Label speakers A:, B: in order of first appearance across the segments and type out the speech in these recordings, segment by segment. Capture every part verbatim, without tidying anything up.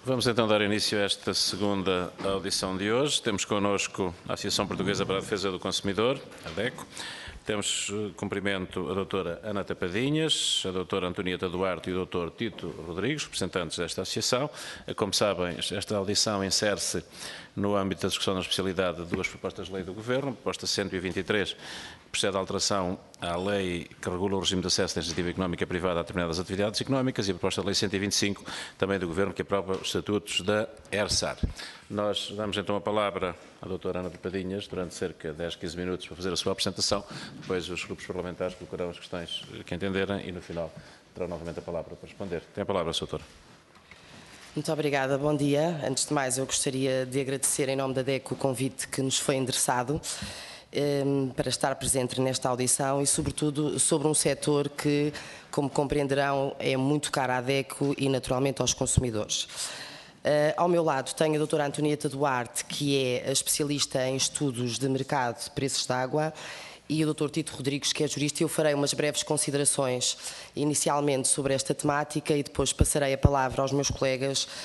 A: Vamos então dar início a esta segunda audição de hoje. Temos connosco a Associação Portuguesa para a Defesa do Consumidor, a DECO. Temos cumprimento a doutora Ana Tapadinhas, a doutora Antonieta Duarte e o doutor Tito Rodrigues, representantes desta associação. Como sabem, esta audição insere-se no âmbito da discussão na especialidade de duas propostas de lei do Governo, a proposta cento e vinte e três, que procede à alteração à lei que regula o regime de acesso da iniciativa económica privada a determinadas atividades económicas, e a proposta de lei cento e vinte e cinco, também do Governo, que aprova os estatutos da ERSAR. Nós damos então a palavra à doutora Ana Tapadinhas durante cerca de dez, quinze minutos para fazer a sua apresentação. Depois os grupos parlamentares colocarão as questões que entenderem e no final terão novamente a palavra para responder. Tem a palavra, senhora doutora.
B: Muito obrigada, bom dia. Antes de mais, eu gostaria de agradecer em nome da DECO o convite que nos foi endereçado um, para estar presente nesta audição e, sobretudo, sobre um setor que, como compreenderão, é muito caro à DECO e, naturalmente, aos consumidores. Uh, ao meu lado tenho a doutora Antonieta Duarte, que é a especialista em estudos de mercado de preços de água, e o doutor Tito Rodrigues, que é jurista, e eu farei umas breves considerações inicialmente sobre esta temática e depois passarei a palavra aos meus colegas uh,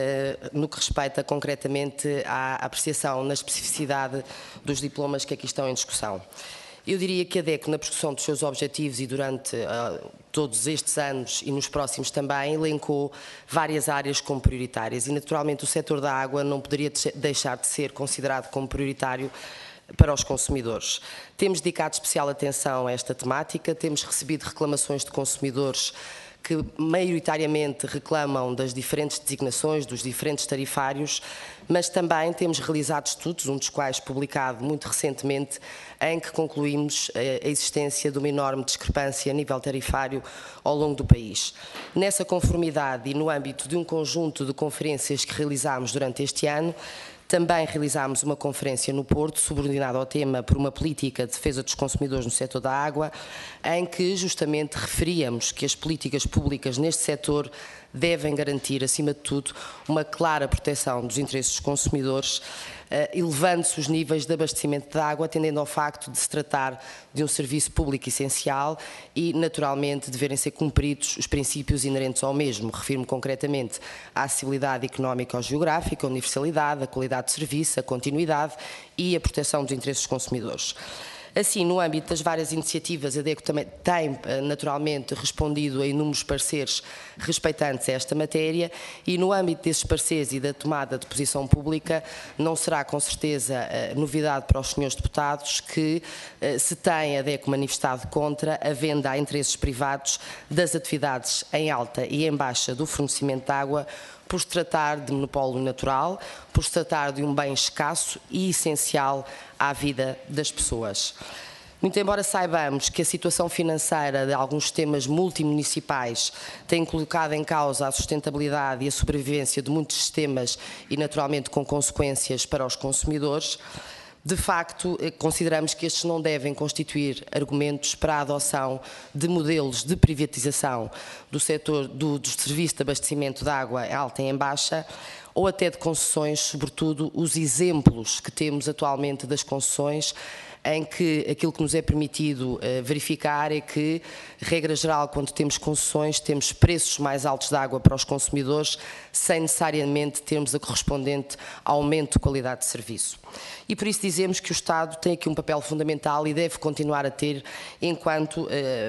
B: no que respeita concretamente à apreciação na especificidade dos diplomas que aqui estão em discussão. Eu diria que a DECO, na persecução dos seus objetivos e durante uh, todos estes anos e nos próximos também, elencou várias áreas como prioritárias e, naturalmente, o setor da água não poderia deixar de ser considerado como prioritário para os consumidores. Temos dedicado especial atenção a esta temática, temos recebido reclamações de consumidores que maioritariamente reclamam das diferentes designações, dos diferentes tarifários, mas também temos realizado estudos, um dos quais publicado muito recentemente, em que concluímos a existência de uma enorme discrepância a nível tarifário ao longo do país. Nessa conformidade e no âmbito de um conjunto de conferências que realizámos durante este ano, também realizámos uma conferência no Porto, subordinada ao tema por uma política de defesa dos consumidores no setor da água, em que justamente referíamos que as políticas públicas neste setor devem garantir, acima de tudo, uma clara proteção dos interesses dos consumidores, elevando-se os níveis de abastecimento de água, atendendo ao facto de se tratar de um serviço público essencial e, naturalmente, deverem ser cumpridos os princípios inerentes ao mesmo. Refiro-me concretamente à acessibilidade económica ou geográfica, a universalidade, a qualidade de serviço, a continuidade e a proteção dos interesses dos consumidores. Assim, no âmbito das várias iniciativas, a DECO também tem, naturalmente, respondido a inúmeros pareceres respeitantes a esta matéria e, no âmbito desses pareceres e da tomada de posição pública, não será, com certeza, novidade para os senhores deputados que se tem a DECO manifestado contra a venda a interesses privados das atividades em alta e em baixa do fornecimento de água, por se tratar de monopólio natural, por se tratar de um bem escasso e essencial à vida das pessoas. Muito embora saibamos que a situação financeira de alguns sistemas multimunicipais tem colocado em causa a sustentabilidade e a sobrevivência de muitos sistemas e, naturalmente, com consequências para os consumidores, de facto, consideramos que estes não devem constituir argumentos para a adoção de modelos de privatização do setor do, do serviço de abastecimento de água em alta e em baixa, ou até de concessões, sobretudo os exemplos que temos atualmente das concessões, em que aquilo que nos é permitido uh, verificar é que, regra geral, quando temos concessões, temos preços mais altos de água para os consumidores, sem necessariamente termos a correspondente aumento de qualidade de serviço. E por isso dizemos que o Estado tem aqui um papel fundamental e deve continuar a ter enquanto uh,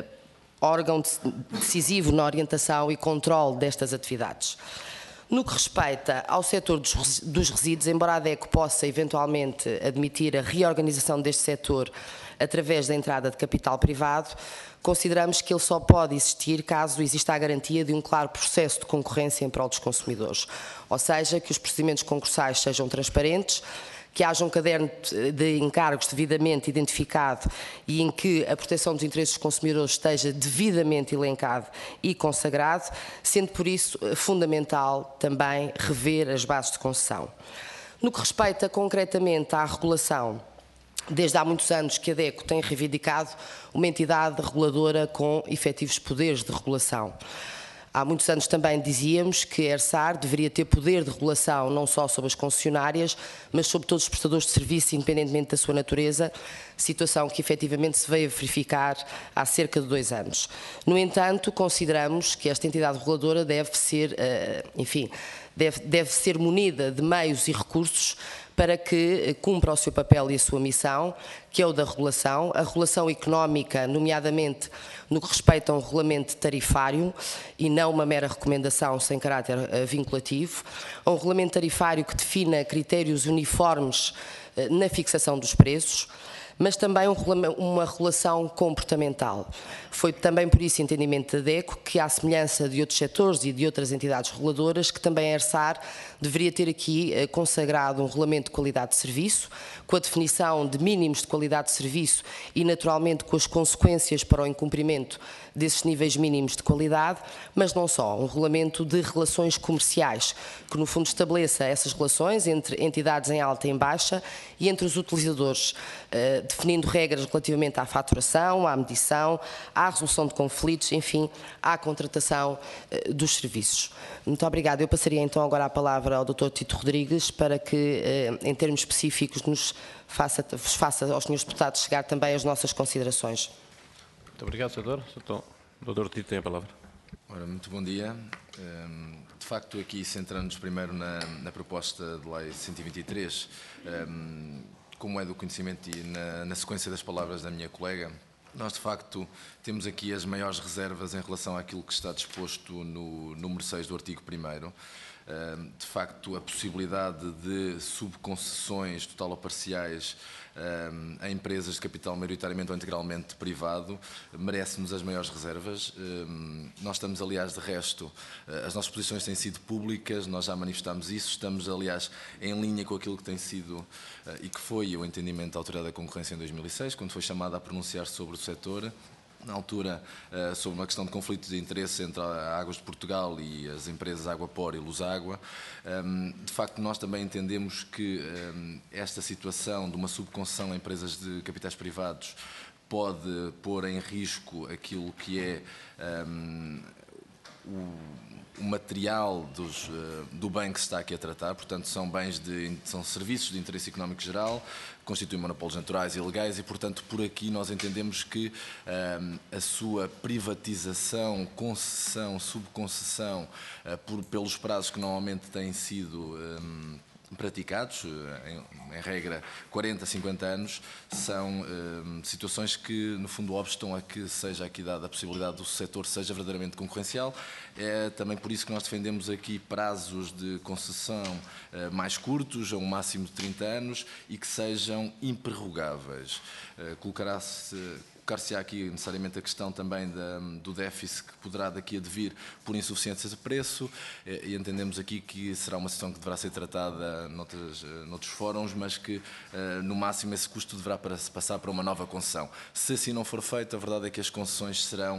B: órgão decisivo na orientação e controle destas atividades. No que respeita ao setor dos, dos resíduos, embora a DECO possa eventualmente admitir a reorganização deste setor através da entrada de capital privado, consideramos que ele só pode existir caso exista a garantia de um claro processo de concorrência em prol dos consumidores, ou seja, que os procedimentos concursais sejam transparentes, que haja um caderno de encargos devidamente identificado e em que a proteção dos interesses dos consumidores esteja devidamente elencado e consagrado, sendo por isso fundamental também rever as bases de concessão. No que respeita concretamente à regulação, desde há muitos anos que a DECO tem reivindicado uma entidade reguladora com efetivos poderes de regulação. Há muitos anos também dizíamos que a ERSAR deveria ter poder de regulação não só sobre as concessionárias, mas sobre todos os prestadores de serviço, independentemente da sua natureza, situação que efetivamente se veio a verificar há cerca de dois anos. No entanto, consideramos que esta entidade reguladora deve ser, enfim, deve, deve ser munida de meios e recursos para que cumpra o seu papel e a sua missão, que é o da regulação, a regulação económica, nomeadamente no que respeita a um regulamento tarifário e não uma mera recomendação sem caráter uh, vinculativo, a um regulamento tarifário que defina critérios uniformes uh, na fixação dos preços, mas também um, uma regulação comportamental. Foi também por isso entendimento da DECO que, à semelhança de outros setores e de outras entidades reguladoras, que também a ERSAR deveria ter aqui eh, consagrado um regulamento de qualidade de serviço, com a definição de mínimos de qualidade de serviço e, naturalmente, com as consequências para o incumprimento desses níveis mínimos de qualidade, mas não só, um regulamento de relações comerciais, que no fundo estabeleça essas relações entre entidades em alta e em baixa e entre os utilizadores, eh, definindo regras relativamente à faturação, à medição, à resolução de conflitos, enfim, à contratação eh, dos serviços. Muito obrigada. Eu passaria então agora a palavra ao doutor Tito Rodrigues para que, eh, em termos específicos, nos faça, vos faça aos senhores deputados chegar também as nossas considerações.
A: Muito obrigado, senador. O doutor Tito tem a palavra.
C: Ora, muito bom dia. De facto, aqui centrando-nos primeiro na, na proposta de lei cento e vinte e três, como é do conhecimento e na, na sequência das palavras da minha colega, nós de facto temos aqui as maiores reservas em relação àquilo que está disposto no número seis do artigo primeiro. De facto, a possibilidade de subconcessões total ou parciais a empresas de capital maioritariamente ou integralmente privado merece-nos as maiores reservas. Nós estamos, aliás, de resto, as nossas posições têm sido públicas, nós já manifestámos isso, estamos, aliás, em linha com aquilo que tem sido e que foi o entendimento da Autoridade da Concorrência em dois mil e seis, quando foi chamada a pronunciar sobre o setor. Na altura, sobre uma questão de conflito de interesse entre a Águas de Portugal e as empresas Aguapor e Luságua. De facto, nós também entendemos que esta situação de uma subconcessão a empresas de capitais privados pode pôr em risco aquilo que é o o material dos, do bem que se está aqui a tratar, portanto são bens de, são serviços de interesse económico geral, constituem monopólios naturais e ilegais e, portanto, por aqui nós entendemos que um, a sua privatização, concessão, subconcessão, uh, por, pelos prazos que normalmente têm sido um, praticados, em, em regra quarenta, cinquenta anos, são um, situações que no fundo obstam a que seja aqui dada a possibilidade do setor seja verdadeiramente concorrencial. É também por isso que nós defendemos aqui prazos de concessão uh, mais curtos, a um máximo de trinta anos, e que sejam improrrogáveis. Uh, Colocará-se Colocar-se-á aqui necessariamente a questão também da, do déficit que poderá daqui a devir por insuficiência de preço, e entendemos aqui que será uma situação que deverá ser tratada noutros, noutros fóruns, mas que no máximo esse custo deverá passar para uma nova concessão. Se assim não for feito, a verdade é que as concessões serão,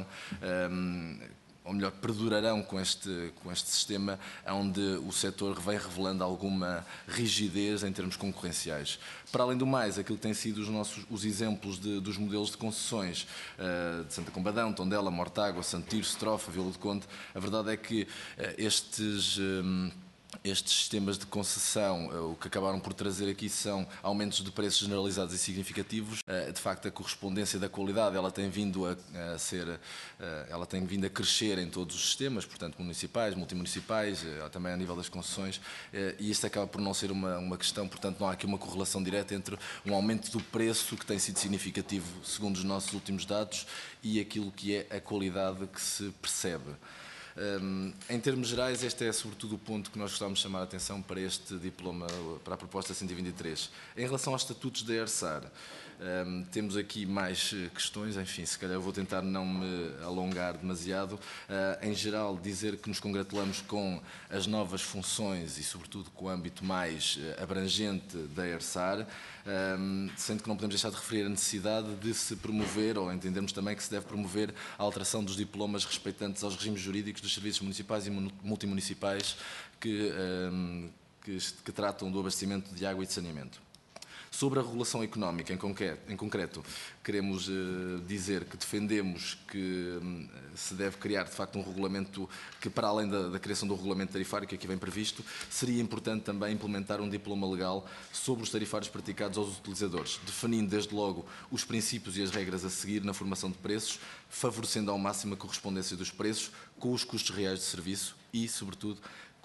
C: ou melhor, perdurarão com este, com este sistema, onde o setor vem revelando alguma rigidez em termos concorrenciais. Para além do mais, aquilo que têm sido os, nossos, os exemplos de, dos modelos de concessões uh, de Santa Combadão, Tondela, Mortágua, Santo Tirso, Strofa, Vila do Conde, a verdade é que uh, estes... Um, Estes sistemas de concessão, o que acabaram por trazer aqui são aumentos de preços generalizados e significativos. De facto, a correspondência da qualidade, ela tem vindo a, a ser, ela tem vindo a crescer em todos os sistemas, portanto, municipais, multimunicipais, também a nível das concessões, e isto acaba por não ser uma, uma questão, portanto, não há aqui uma correlação direta entre um aumento do preço, que tem sido significativo, segundo os nossos últimos dados, e aquilo que é a qualidade que se percebe. Um, em termos gerais, este é sobretudo o ponto que nós gostávamos de chamar a atenção para este diploma, para a proposta cento e vinte e três. Em relação aos estatutos da ERSAR, um, temos aqui mais questões, enfim, se calhar eu vou tentar não me alongar demasiado. Uh, em geral, dizer que nos congratulamos com as novas funções e sobretudo com o âmbito mais abrangente da ERSAR, um, sendo que não podemos deixar de referir a necessidade de se promover, ou entendermos também que se deve promover a alteração dos diplomas respeitantes aos regimes jurídicos dos serviços municipais e multimunicipais que, um, que, que tratam do abastecimento de água e de saneamento. Sobre a regulação económica, em concreto, em concreto queremos uh, dizer que defendemos que um, se deve criar, de facto, um regulamento que, para além da, da criação do regulamento tarifário que aqui vem previsto, seria importante também implementar um diploma legal sobre os tarifários praticados aos utilizadores, definindo, desde logo, os princípios e as regras a seguir na formação de preços, favorecendo ao máximo a correspondência dos preços com os custos reais de serviço e, sobretudo,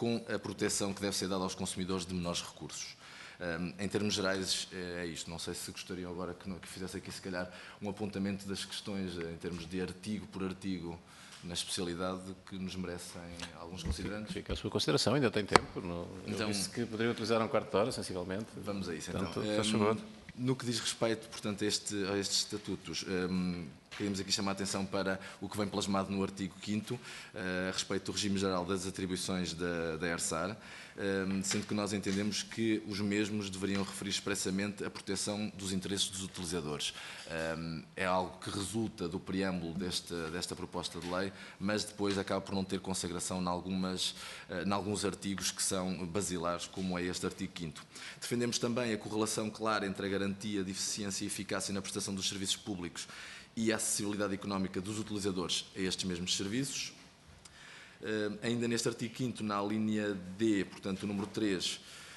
C: com a proteção que deve ser dada aos consumidores de menores recursos. Em termos gerais, é isto. Não sei se gostariam agora que fizesse aqui, se calhar, um apontamento das questões em termos de artigo por artigo na especialidade que nos merecem alguns considerantes.
A: Fica a sua consideração, ainda tem tempo. No,
C: então,
A: eu disse que poderia utilizar um quarto de hora, sensivelmente.
C: Vamos a isso,
A: Portanto,
C: então.
A: Faz favor.
C: No que diz respeito, portanto, a, este, a estes estatutos, um, queríamos aqui chamar a atenção para o que vem plasmado no artigo quinto, uh, a respeito do regime geral das atribuições da, da ERSAR, um, sendo que nós entendemos que os mesmos deveriam referir expressamente a proteção dos interesses dos utilizadores. Um, é algo que resulta do preâmbulo desta, desta proposta de lei, mas depois acaba por não ter consagração em, algumas, uh, em alguns artigos que são basilares, como é este artigo quinto. Defendemos também a correlação clara entre a garantia de eficiência e eficácia na prestação dos serviços públicos e a acessibilidade económica dos utilizadores a estes mesmos serviços. Uh, ainda neste artigo quinto, na linha D, portanto, o número três,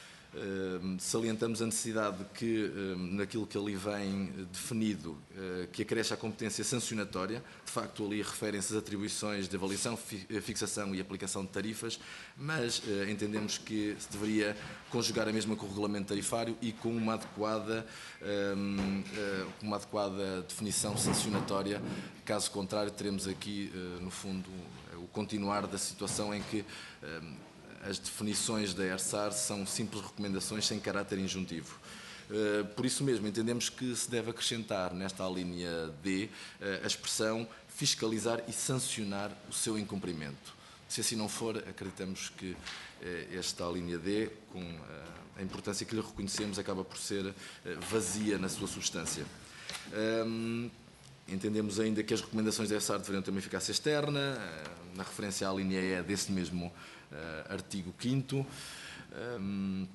C: uh, salientamos a necessidade de que, uh, naquilo que ali vem definido, uh, que acresce a competência sancionatória. De facto, ali referem-se as atribuições de avaliação, fi fixação e aplicação de tarifas, mas uh, entendemos que se deveria conjugar a mesma com o regulamento tarifário e com uma adequada, um, uh, uma adequada definição sancionatória. Caso contrário, teremos aqui, uh, no fundo, o continuar da situação em que um, as definições da ERSAR são simples recomendações sem caráter injuntivo. Uh, por isso mesmo, entendemos que se deve acrescentar nesta linha D uh, a expressão fiscalizar e sancionar o seu incumprimento. Se assim não for, acreditamos que uh, esta linha D, com uh, a importância que lhe reconhecemos, acaba por ser uh, vazia na sua substância. Um, Entendemos ainda que as recomendações da ERSAR deveriam ter uma eficácia externa, na referência à linha E desse mesmo uh, artigo quinto. Um,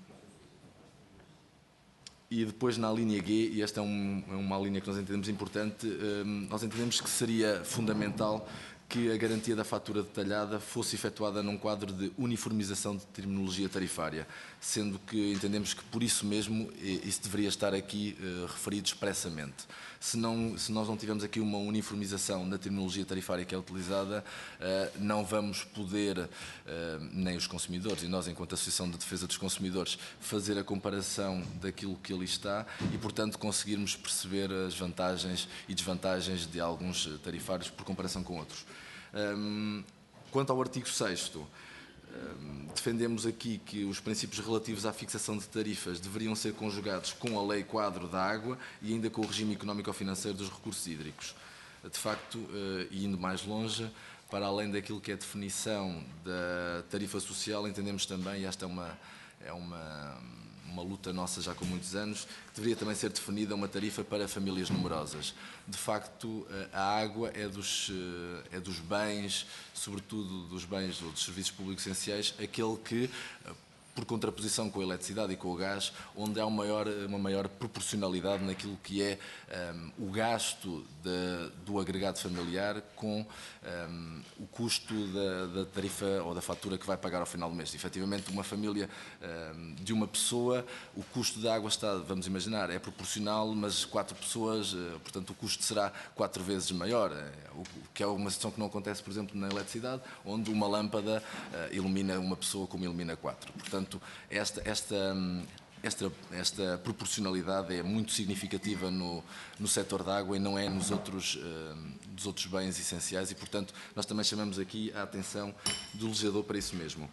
C: e depois na linha G, e esta é, um, é uma linha que nós entendemos importante, um, nós entendemos que seria fundamental que a garantia da fatura detalhada fosse efetuada num quadro de uniformização de terminologia tarifária, sendo que entendemos que por isso mesmo isso deveria estar aqui uh, referido expressamente. Se, não, se nós não tivermos aqui uma uniformização na terminologia tarifária que é utilizada, uh, não vamos poder, uh, nem os consumidores, e nós enquanto Associação de Defesa dos Consumidores, fazer a comparação daquilo que ali está e, portanto, conseguirmos perceber as vantagens e desvantagens de alguns tarifários por comparação com outros. Um, quanto ao artigo sexto, um, defendemos aqui que os princípios relativos à fixação de tarifas deveriam ser conjugados com a Lei Quadro da Água e ainda com o regime económico-financeiro dos recursos hídricos. De facto, uh, e indo mais longe, para além daquilo que é a definição da tarifa social, entendemos também, e esta é uma, é uma, uma luta nossa já com muitos anos, que deveria também ser definida uma tarifa para famílias numerosas. De facto, a água é dos, é dos bens, sobretudo dos bens ou dos serviços públicos essenciais, aquele que, por contraposição com a eletricidade e com o gás, onde há uma maior, uma maior proporcionalidade naquilo que é um, o gasto de, do agregado familiar com um, o custo da, da tarifa ou da fatura que vai pagar ao final do mês. Efetivamente, uma família um, de uma pessoa, o custo da água está, vamos imaginar, é proporcional, mas quatro pessoas, portanto o custo será quatro vezes maior, o que é uma situação que não acontece, por exemplo, na eletricidade, onde uma lâmpada uh, ilumina uma pessoa como ilumina quatro. Portanto, esta, esta, esta, esta proporcionalidade é muito significativa no, no setor da água e não é nos outros, uh, dos outros bens essenciais e, portanto, nós também chamamos aqui a atenção do legislador para isso mesmo.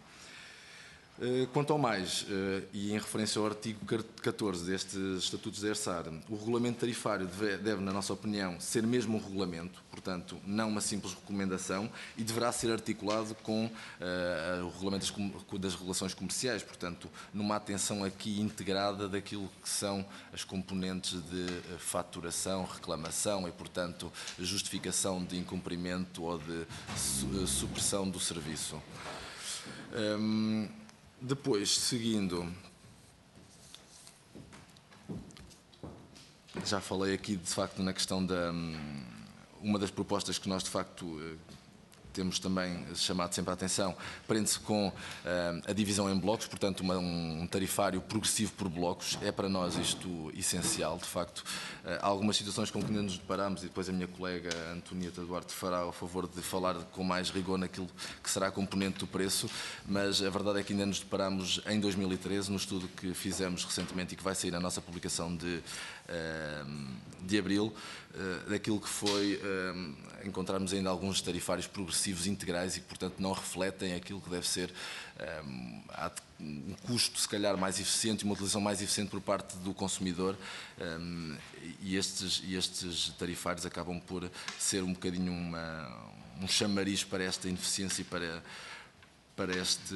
C: Quanto ao mais, e em referência ao artigo catorze destes Estatutos da ERSAR, o regulamento tarifário deve, deve, na nossa opinião, ser mesmo um regulamento, portanto, não uma simples recomendação, e deverá ser articulado com uh, o regulamento das, das regulações comerciais, portanto, numa atenção aqui integrada daquilo que são as componentes de faturação, reclamação e, portanto, justificação de incumprimento ou de su supressão do serviço. Um, Depois, seguindo, já falei aqui de facto na questão da uma das propostas que nós de facto temos também chamado sempre a atenção, prende-se com a divisão em blocos, portanto uma, um tarifário progressivo por blocos. É para nós isto essencial, de facto. Há algumas situações com que ainda nos deparamos, e depois a minha colega Antonieta Duarte fará o favor de falar com mais rigor naquilo que será a componente do preço, mas a verdade é que ainda nos deparamos em dois mil e treze, no estudo que fizemos recentemente e que vai sair na nossa publicação de, de abril, daquilo que foi encontrarmos ainda alguns tarifários progressivos integrais e que, portanto, não refletem aquilo que deve ser um custo, se calhar, mais eficiente e uma utilização mais eficiente por parte do consumidor, e estes, e estes tarifários acabam por ser um bocadinho uma, um chamariz para esta ineficiência e para, para, este,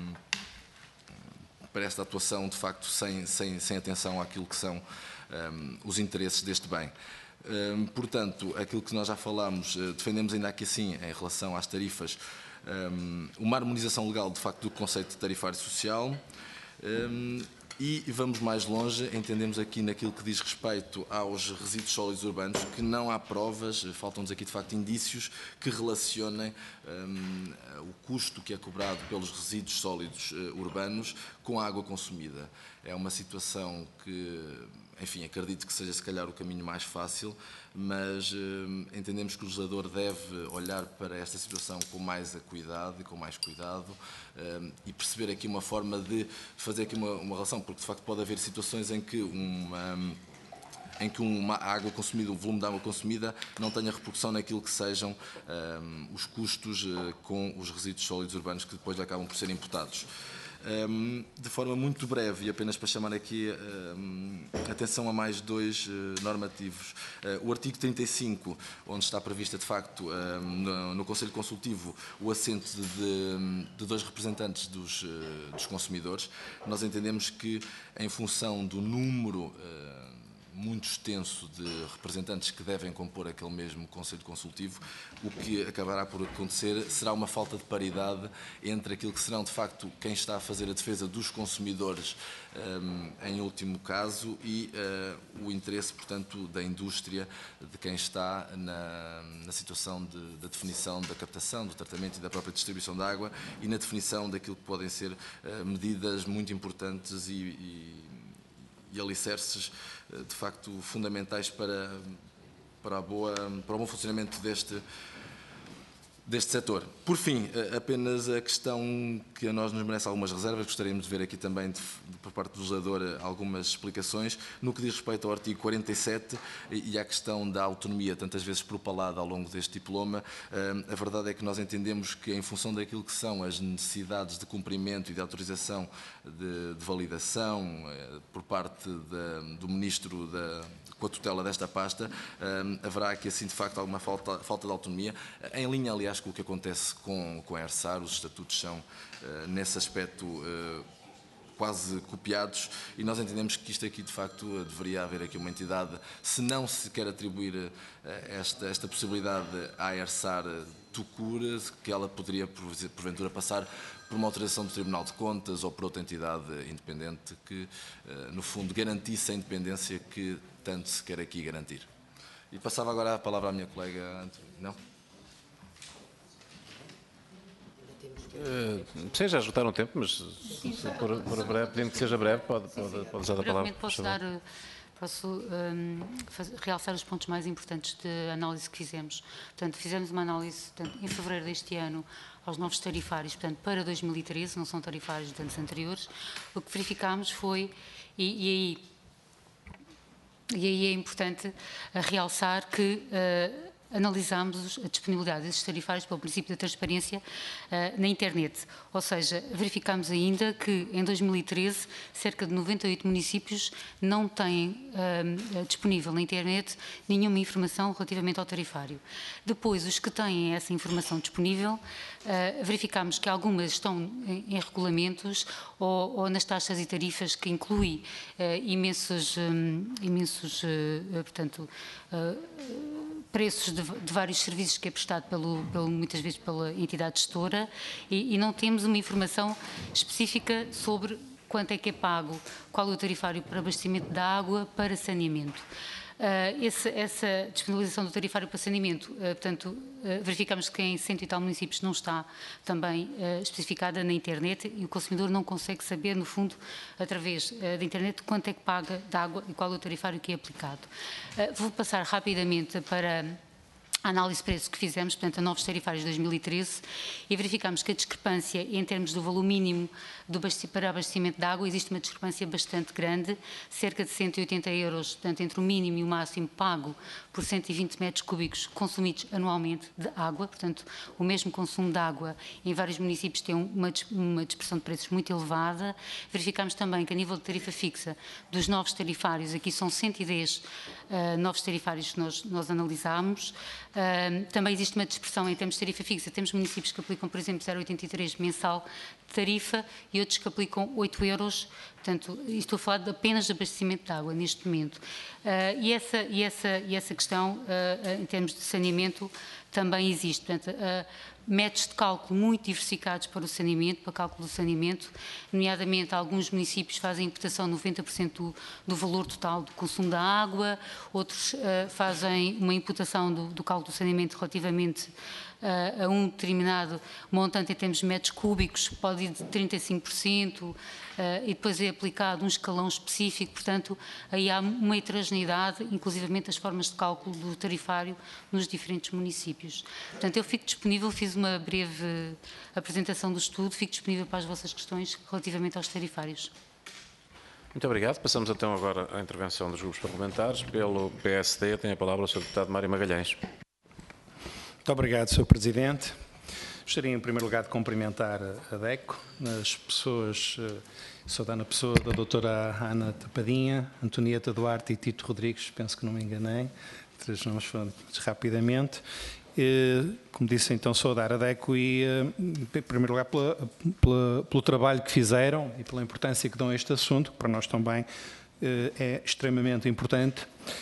C: para esta atuação, de facto, sem, sem, sem atenção àquilo que são um, os interesses deste bem. Um, portanto, aquilo que nós já falámos, uh, defendemos ainda aqui assim, em relação às tarifas, um, uma harmonização legal, de facto, do conceito de tarifário social, um, e vamos mais longe, entendemos aqui naquilo que diz respeito aos resíduos sólidos urbanos, que não há provas, faltam-nos aqui de facto indícios que relacionem um, o custo que é cobrado pelos resíduos sólidos uh, urbanos com a água consumida. É uma situação que, enfim, acredito que seja se calhar o caminho mais fácil, mas eh, entendemos que o legislador deve olhar para esta situação com mais cuidado e com mais cuidado eh, e perceber aqui uma forma de fazer aqui uma, uma relação, porque de facto pode haver situações em que uma, em que uma água consumida, o volume de água consumida não tenha repercussão naquilo que sejam eh, os custos eh, com os resíduos sólidos urbanos que depois acabam por ser imputados. Um, de forma muito breve, e apenas para chamar aqui um, atenção a mais dois uh, normativos. Uh, o artigo trinta e cinco, onde está prevista, de facto, um, no, no Conselho Consultivo, o assento de, de dois representantes dos, uh, dos consumidores. Nós entendemos que, em função do número uh, muito extenso de representantes que devem compor aquele mesmo Conselho Consultivo, o que acabará por acontecer será uma falta de paridade entre aquilo que serão, de facto, quem está a fazer a defesa dos consumidores, um, em último caso, e uh, o interesse, portanto, da indústria, de quem está na, na situação de, da definição da captação, do tratamento e da própria distribuição da água e na definição daquilo que podem ser uh, medidas muito importantes e, e e alicerces, de facto, fundamentais para, para, a boa, para o bom funcionamento deste, deste setor. Por fim, apenas a questão que a nós nos merece algumas reservas, gostaríamos de ver aqui também, de, de, por parte do legislador, algumas explicações, no que diz respeito ao artigo quarenta e sete e à questão da autonomia, tantas vezes propalada ao longo deste diploma. A verdade é que nós entendemos que, em função daquilo que são as necessidades de cumprimento e de autorização de, de validação por parte de, do Ministro da, com a tutela desta pasta, haverá aqui, assim, de facto, alguma falta, falta de autonomia, em linha, aliás, com o que acontece com, com a ERSAR. Os estatutos são, nesse aspecto, quase copiados, e nós entendemos que isto aqui, de facto, deveria haver aqui uma entidade, se não se quer atribuir esta, esta possibilidade à ERSAR tucura, que ela poderia, porventura, passar por uma autorização do Tribunal de Contas ou por outra entidade independente que, no fundo, garantisse a independência que tanto se quer aqui garantir. E passava agora a palavra à minha colega. Não?
A: Uh, sim, já esgotaram o tempo, mas sim, se, por, por breve, pedindo que seja breve, pode, pode, sim, sim. pode usar a palavra.
D: Posso, dar, posso um, fazer, realçar os pontos mais importantes de análise que fizemos. Portanto, fizemos uma análise, portanto, em fevereiro deste ano, aos novos tarifários, portanto, para dois mil e treze, não são tarifários de anos anteriores. O que verificámos foi, e, e aí E aí é importante realçar que uh, analisámos a disponibilidade desses tarifários pelo princípio da transparência uh, na internet. Ou seja, verificámos ainda que em dois mil e treze cerca de noventa e oito municípios não têm uh, disponível na internet nenhuma informação relativamente ao tarifário. Depois, os que têm essa informação disponível, uh, verificámos que algumas estão em, em regulamentos ou, ou nas taxas e tarifas que inclui uh, imensos, um, imensos uh, portanto, uh, preços de, de vários serviços que é prestado pelo, pelo, muitas vezes pela entidade gestora e, e não temos uma informação específica sobre quanto é que é pago, qual é o tarifário para abastecimento da água para saneamento. Uh, esse, essa disponibilização do tarifário para saneamento, uh, portanto, uh, verificamos que em cento e tal municípios não está também uh, especificada na internet e o consumidor não consegue saber, no fundo, através uh, da internet, quanto é que paga de água e qual é o tarifário que é aplicado. Uh, vou passar rapidamente para a análise de preço que fizemos, portanto, a novos tarifários de dois mil e treze, e verificamos que a discrepância em termos do valor mínimo do para abastecimento de água, existe uma discrepância bastante grande, cerca de cento e oitenta euros, portanto, entre o mínimo e o máximo pago por cento e vinte metros cúbicos consumidos anualmente de água. Portanto, o mesmo consumo de água em vários municípios tem uma, uma dispersão de preços muito elevada. Verificamos também que a nível de tarifa fixa dos novos tarifários, aqui são cento e dez uh, novos tarifários que nós, nós analisámos. Uh, também existe uma dispersão em termos de tarifa fixa. Temos municípios que aplicam, por exemplo, zero vírgula oitenta e três mensal de tarifa e outros que aplicam oito euros. Portanto, estou a falar de apenas de abastecimento de água neste momento. Uh, e, essa, e, essa, e essa questão, uh, em termos de saneamento, também existe. Portanto, uh, métodos de cálculo muito diversificados para o saneamento, para o cálculo do saneamento, nomeadamente alguns municípios fazem imputação de noventa por cento do, do valor total do consumo da água, outros uh, fazem uma imputação do, do cálculo do saneamento relativamente uh, a um determinado montante em termos de metros cúbicos, pode ir de trinta e cinco por cento, uh, e depois é aplicado um escalão específico. Portanto, aí há uma heterogeneidade, inclusivamente as formas de cálculo do tarifário nos diferentes municípios. Portanto, eu fico disponível, fiz uma breve apresentação do estudo, fico disponível para as vossas questões relativamente aos tarifários.
A: Muito obrigado. Passamos então agora à intervenção dos grupos parlamentares. Pelo P S D tem a palavra o senhor deputado Mário Magalhães.
E: Muito obrigado, senhor Presidente. Gostaria, em primeiro lugar, de cumprimentar a DECO, as pessoas, saudar na pessoa da doutora Ana Tapadinha, Antonieta Duarte e Tito Rodrigues, penso que não me enganei, três nomes foram rapidamente. Como disse, então, saudar a DECO e, em primeiro lugar, pela, pela, pelo trabalho que fizeram e pela importância que dão a este assunto, que para nós também é extremamente importante,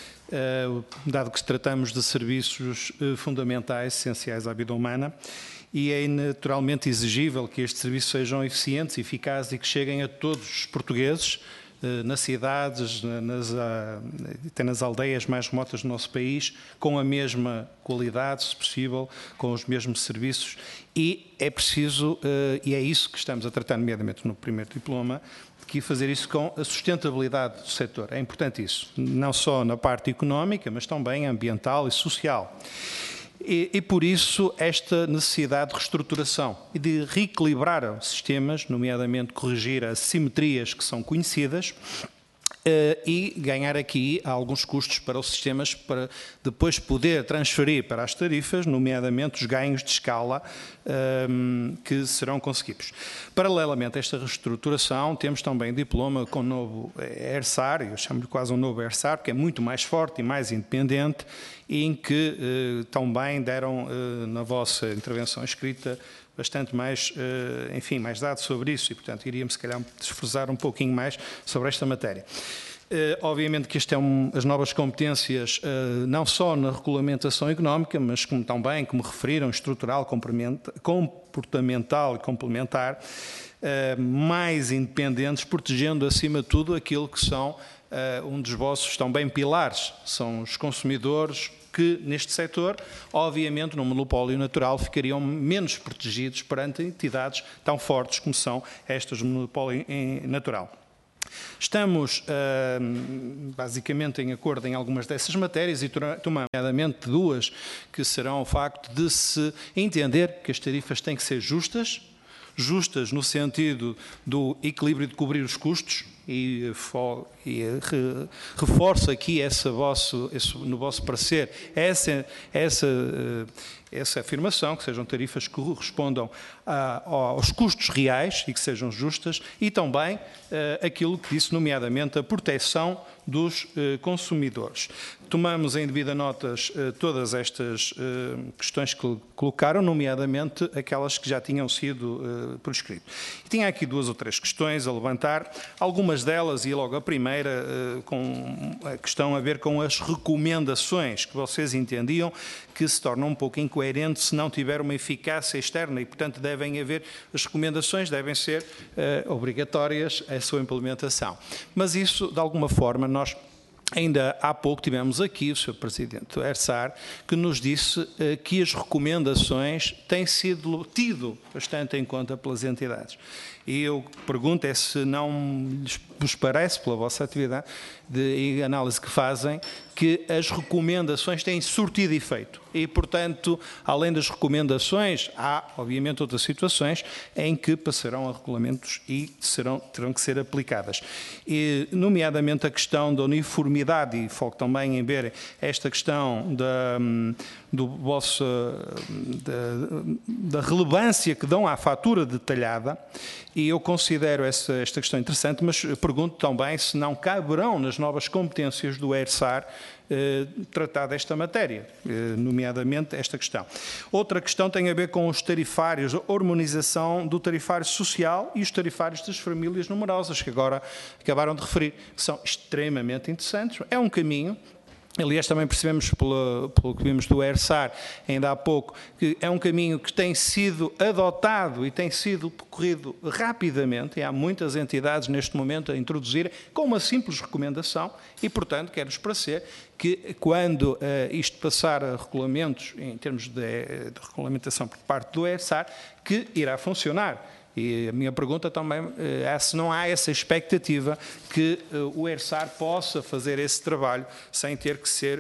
E: dado que tratamos de serviços fundamentais, essenciais à vida humana, e é naturalmente exigível que estes serviços sejam eficientes, eficazes e que cheguem a todos os portugueses, nas cidades, nas, até nas aldeias mais remotas do nosso país, com a mesma qualidade, se possível, com os mesmos serviços, e é preciso, e é isso que estamos a tratar, nomeadamente no primeiro diploma, que fazer isso com a sustentabilidade do setor. É importante isso, não só na parte económica, mas também ambiental e social. E, e por isso esta necessidade de reestruturação e de reequilibrar os sistemas, nomeadamente corrigir as simetrias que são conhecidas, Uh, e ganhar aqui alguns custos para os sistemas para depois poder transferir para as tarifas, nomeadamente os ganhos de escala um, que serão conseguidos. Paralelamente a esta reestruturação, temos também diploma com o novo ERSAR, eu chamo-lhe quase um novo ERSAR, que é muito mais forte e mais independente, e em que uh, também deram, uh, na vossa intervenção escrita, bastante mais, enfim, mais dados sobre isso e, portanto, iríamos, se calhar, esforçar um pouquinho mais sobre esta matéria. Obviamente que isto é um, as novas competências, não só na regulamentação económica, mas como também, como referiram, estrutural, comportamental e complementar, mais independentes, protegendo, acima de tudo, aquilo que são um dos vossos também pilares, são os consumidores, que neste setor, obviamente, no monopólio natural, ficariam menos protegidos perante entidades tão fortes como são estas do monopólio natural. Estamos, basicamente, em acordo em algumas dessas matérias e, nomeadamente, duas que serão o facto de se entender que as tarifas têm que ser justas, justas no sentido do equilíbrio de cobrir os custos, e, e re, reforço aqui essa vosso, esse, no vosso parecer essa, essa, essa afirmação, que sejam tarifas que correspondam a, aos custos reais e que sejam justas, e também uh, aquilo que disse, nomeadamente, a proteção dos uh, consumidores. Tomamos em devida notas uh, todas estas uh, questões que colocaram, nomeadamente aquelas que já tinham sido uh, por escrito. E tinha aqui duas ou três questões a levantar, algumas delas, e logo a primeira, uh, com a questão a ver com as recomendações que vocês entendiam que se tornam um pouco incoerentes se não tiver uma eficácia externa e, portanto, devem haver, as recomendações devem ser uh, obrigatórias a sua implementação. Mas isso, de alguma forma, nós Ainda há pouco tivemos aqui o senhor Presidente do ERSAR, que nos disse uh, que as recomendações têm sido tido bastante em conta pelas entidades. E eu pergunto é se não vos parece, pela vossa atividade de análise que fazem, que as recomendações têm surtido efeito. E, portanto, além das recomendações, há, obviamente, outras situações em que passarão a regulamentos e serão, terão que ser aplicadas. E, nomeadamente, a questão da uniformidade, e foco também em ver esta questão da, do vosso, da, da relevância que dão à fatura detalhada, e eu considero essa, esta questão interessante, mas pergunto também se não caberão nas novas competências do ERSAR eh, tratar desta matéria, eh, nomeadamente esta questão. Outra questão tem a ver com os tarifários, a harmonização do tarifário social e os tarifários das famílias numerosas, que agora acabaram de referir, que são extremamente interessantes. É um caminho. Aliás, também percebemos, pelo, pelo que vimos do ERSAR, ainda há pouco, que é um caminho que tem sido adotado e tem sido percorrido rapidamente, e há muitas entidades neste momento a introduzir com uma simples recomendação, e, portanto, quero-vos parecer que quando uh, isto passar a regulamentos, em termos de, de regulamentação por parte do ERSAR, que irá funcionar. E a minha pergunta também é se não há essa expectativa que o ERSAR possa fazer esse trabalho sem ter que ser,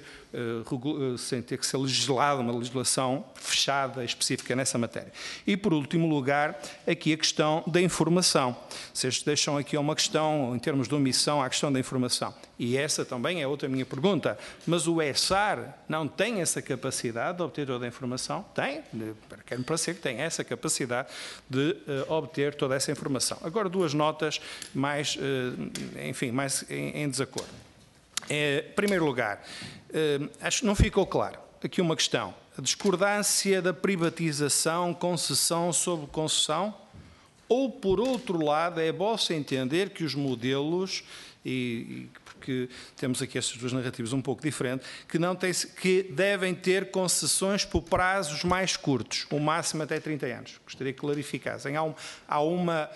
E: sem ter que ser legislado, uma legislação fechada, específica nessa matéria. E, por último lugar, aqui a questão da informação. Vocês deixam aqui uma questão, em termos de omissão, a questão da informação. E essa também é outra minha pergunta. Mas o ERSAR não tem essa capacidade de obter toda a informação? Tem? Quero-me parecer que tem essa capacidade de uh, obter toda essa informação. Agora, duas notas mais, uh, enfim, mais em, em desacordo. Em primeiro lugar, uh, acho que não ficou claro aqui uma questão. A discordância da privatização, concessão sobre concessão, ou, por outro lado, é vosso entender que os modelos, e, e porque temos aqui estas duas narrativas um pouco diferentes, que, não tem, que devem ter concessões por prazos mais curtos, o máximo até trinta anos. Gostaria que clarificassem. Há, um, há uma...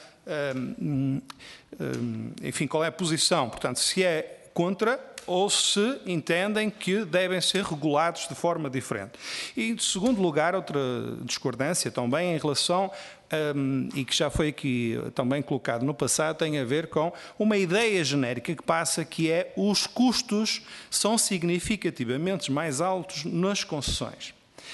E: Um, um, enfim, qual é a posição? Portanto, se é contra ou se entendem que devem ser regulados de forma diferente. E, em segundo lugar, outra discordância também em relação, um, e que já foi aqui também colocado no passado, tem a ver com uma ideia genérica que passa, que é os custos são significativamente mais altos nas concessões.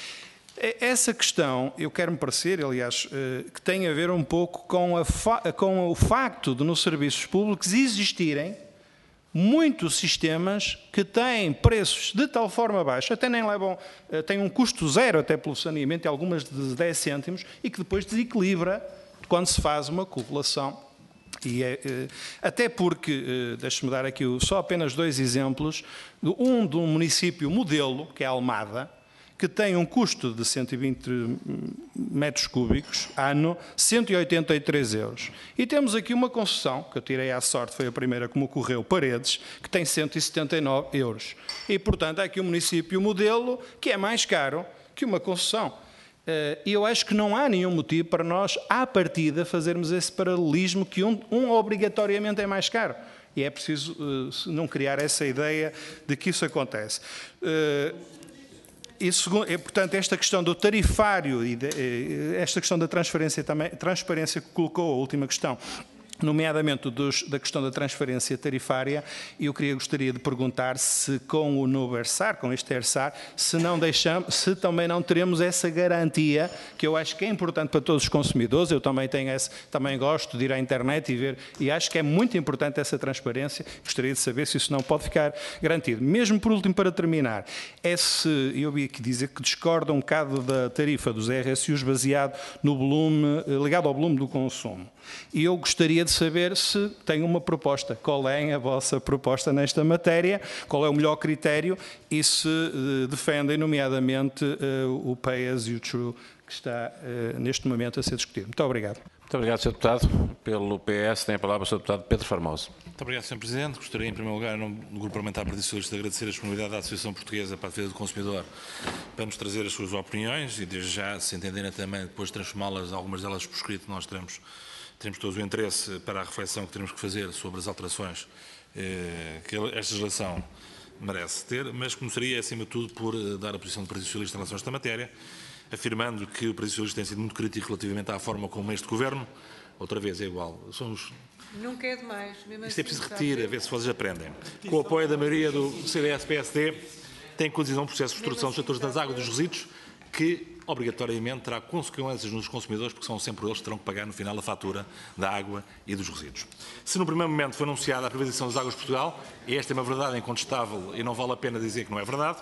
E: Essa questão, eu quero-me parecer, aliás, que tem a ver um pouco com, a fa com o facto de nos serviços públicos existirem muitos sistemas que têm preços de tal forma baixa, até nem levam, têm um custo zero até pelo saneamento, e algumas de dez cêntimos, e que depois desequilibra quando se faz uma correlação. E é, até porque, deixe-me dar aqui só apenas dois exemplos, um de um município modelo, que é Almada, que tem um custo de cento e vinte metros cúbicos, ano, cento e oitenta e três euros. E temos aqui uma concessão, que eu tirei à sorte, foi a primeira que me ocorreu, Paredes, que tem cento e setenta e nove euros. E, portanto, há aqui um município modelo que é mais caro que uma concessão. E eu acho que não há nenhum motivo para nós, à partida, fazermos esse paralelismo que um, um obrigatoriamente é mais caro. E é preciso uh, não criar essa ideia de que isso acontece. Uh, E, segundo, e, portanto, esta questão do tarifário e de, esta questão da transferência também, transparência que colocou, a última questão, nomeadamente dos, da questão da transferência tarifária, eu queria, gostaria de perguntar se com o novo ERSAR, com este ERSAR, se, não deixamos, se também não teremos essa garantia, que eu acho que é importante para todos os consumidores. Eu também tenho esse, também gosto de ir à internet e ver, e acho que é muito importante essa transparência. Gostaria de saber se isso não pode ficar garantido. Mesmo por último, para terminar, é se, eu vi aqui dizer que discorda um bocado da tarifa dos R S Us baseado no volume, ligado ao volume do consumo. E eu gostaria de saber se tem uma proposta, qual é a vossa proposta nesta matéria, qual é o melhor critério e se uh, defendem, nomeadamente, uh, o Pay As You True, que está uh, neste momento a ser discutido. Muito obrigado.
A: Muito obrigado, senhor Deputado. Pelo P S tem a palavra o senhor Deputado Pedro Formoso.
F: Muito obrigado, senhor Presidente. Gostaria, em primeiro lugar, em nome do Grupo Parlamentar Partido Socialista, de agradecer a disponibilidade da Associação Portuguesa para a Defesa do Consumidor para nos trazer as suas opiniões e, desde já, se entenderem também, depois transformá-las, algumas delas por escrito, nós teremos temos todos o interesse para a reflexão que teremos que fazer sobre as alterações eh, que esta legislação merece ter, mas começaria, acima de tudo, por dar a posição do Partido Socialista em relação a esta matéria, afirmando que o Partido Socialista tem sido muito crítico relativamente à forma como este Governo, outra vez é igual, somos...
G: Nunca é demais. Mesmo
F: Isto é
G: assim,
F: preciso
G: sabe?
F: repetir, a ver se vocês aprendem. Com o apoio da maioria do C D S P S D, tem conduzido a um processo de reestruturação dos setores das águas e dos resíduos que, obrigatoriamente, terá consequências nos consumidores, porque são sempre eles que terão que pagar, no final, a fatura da água e dos resíduos. Se no primeiro momento foi anunciada a privatização das águas de Portugal, e esta é uma verdade incontestável e não vale a pena dizer que não é verdade,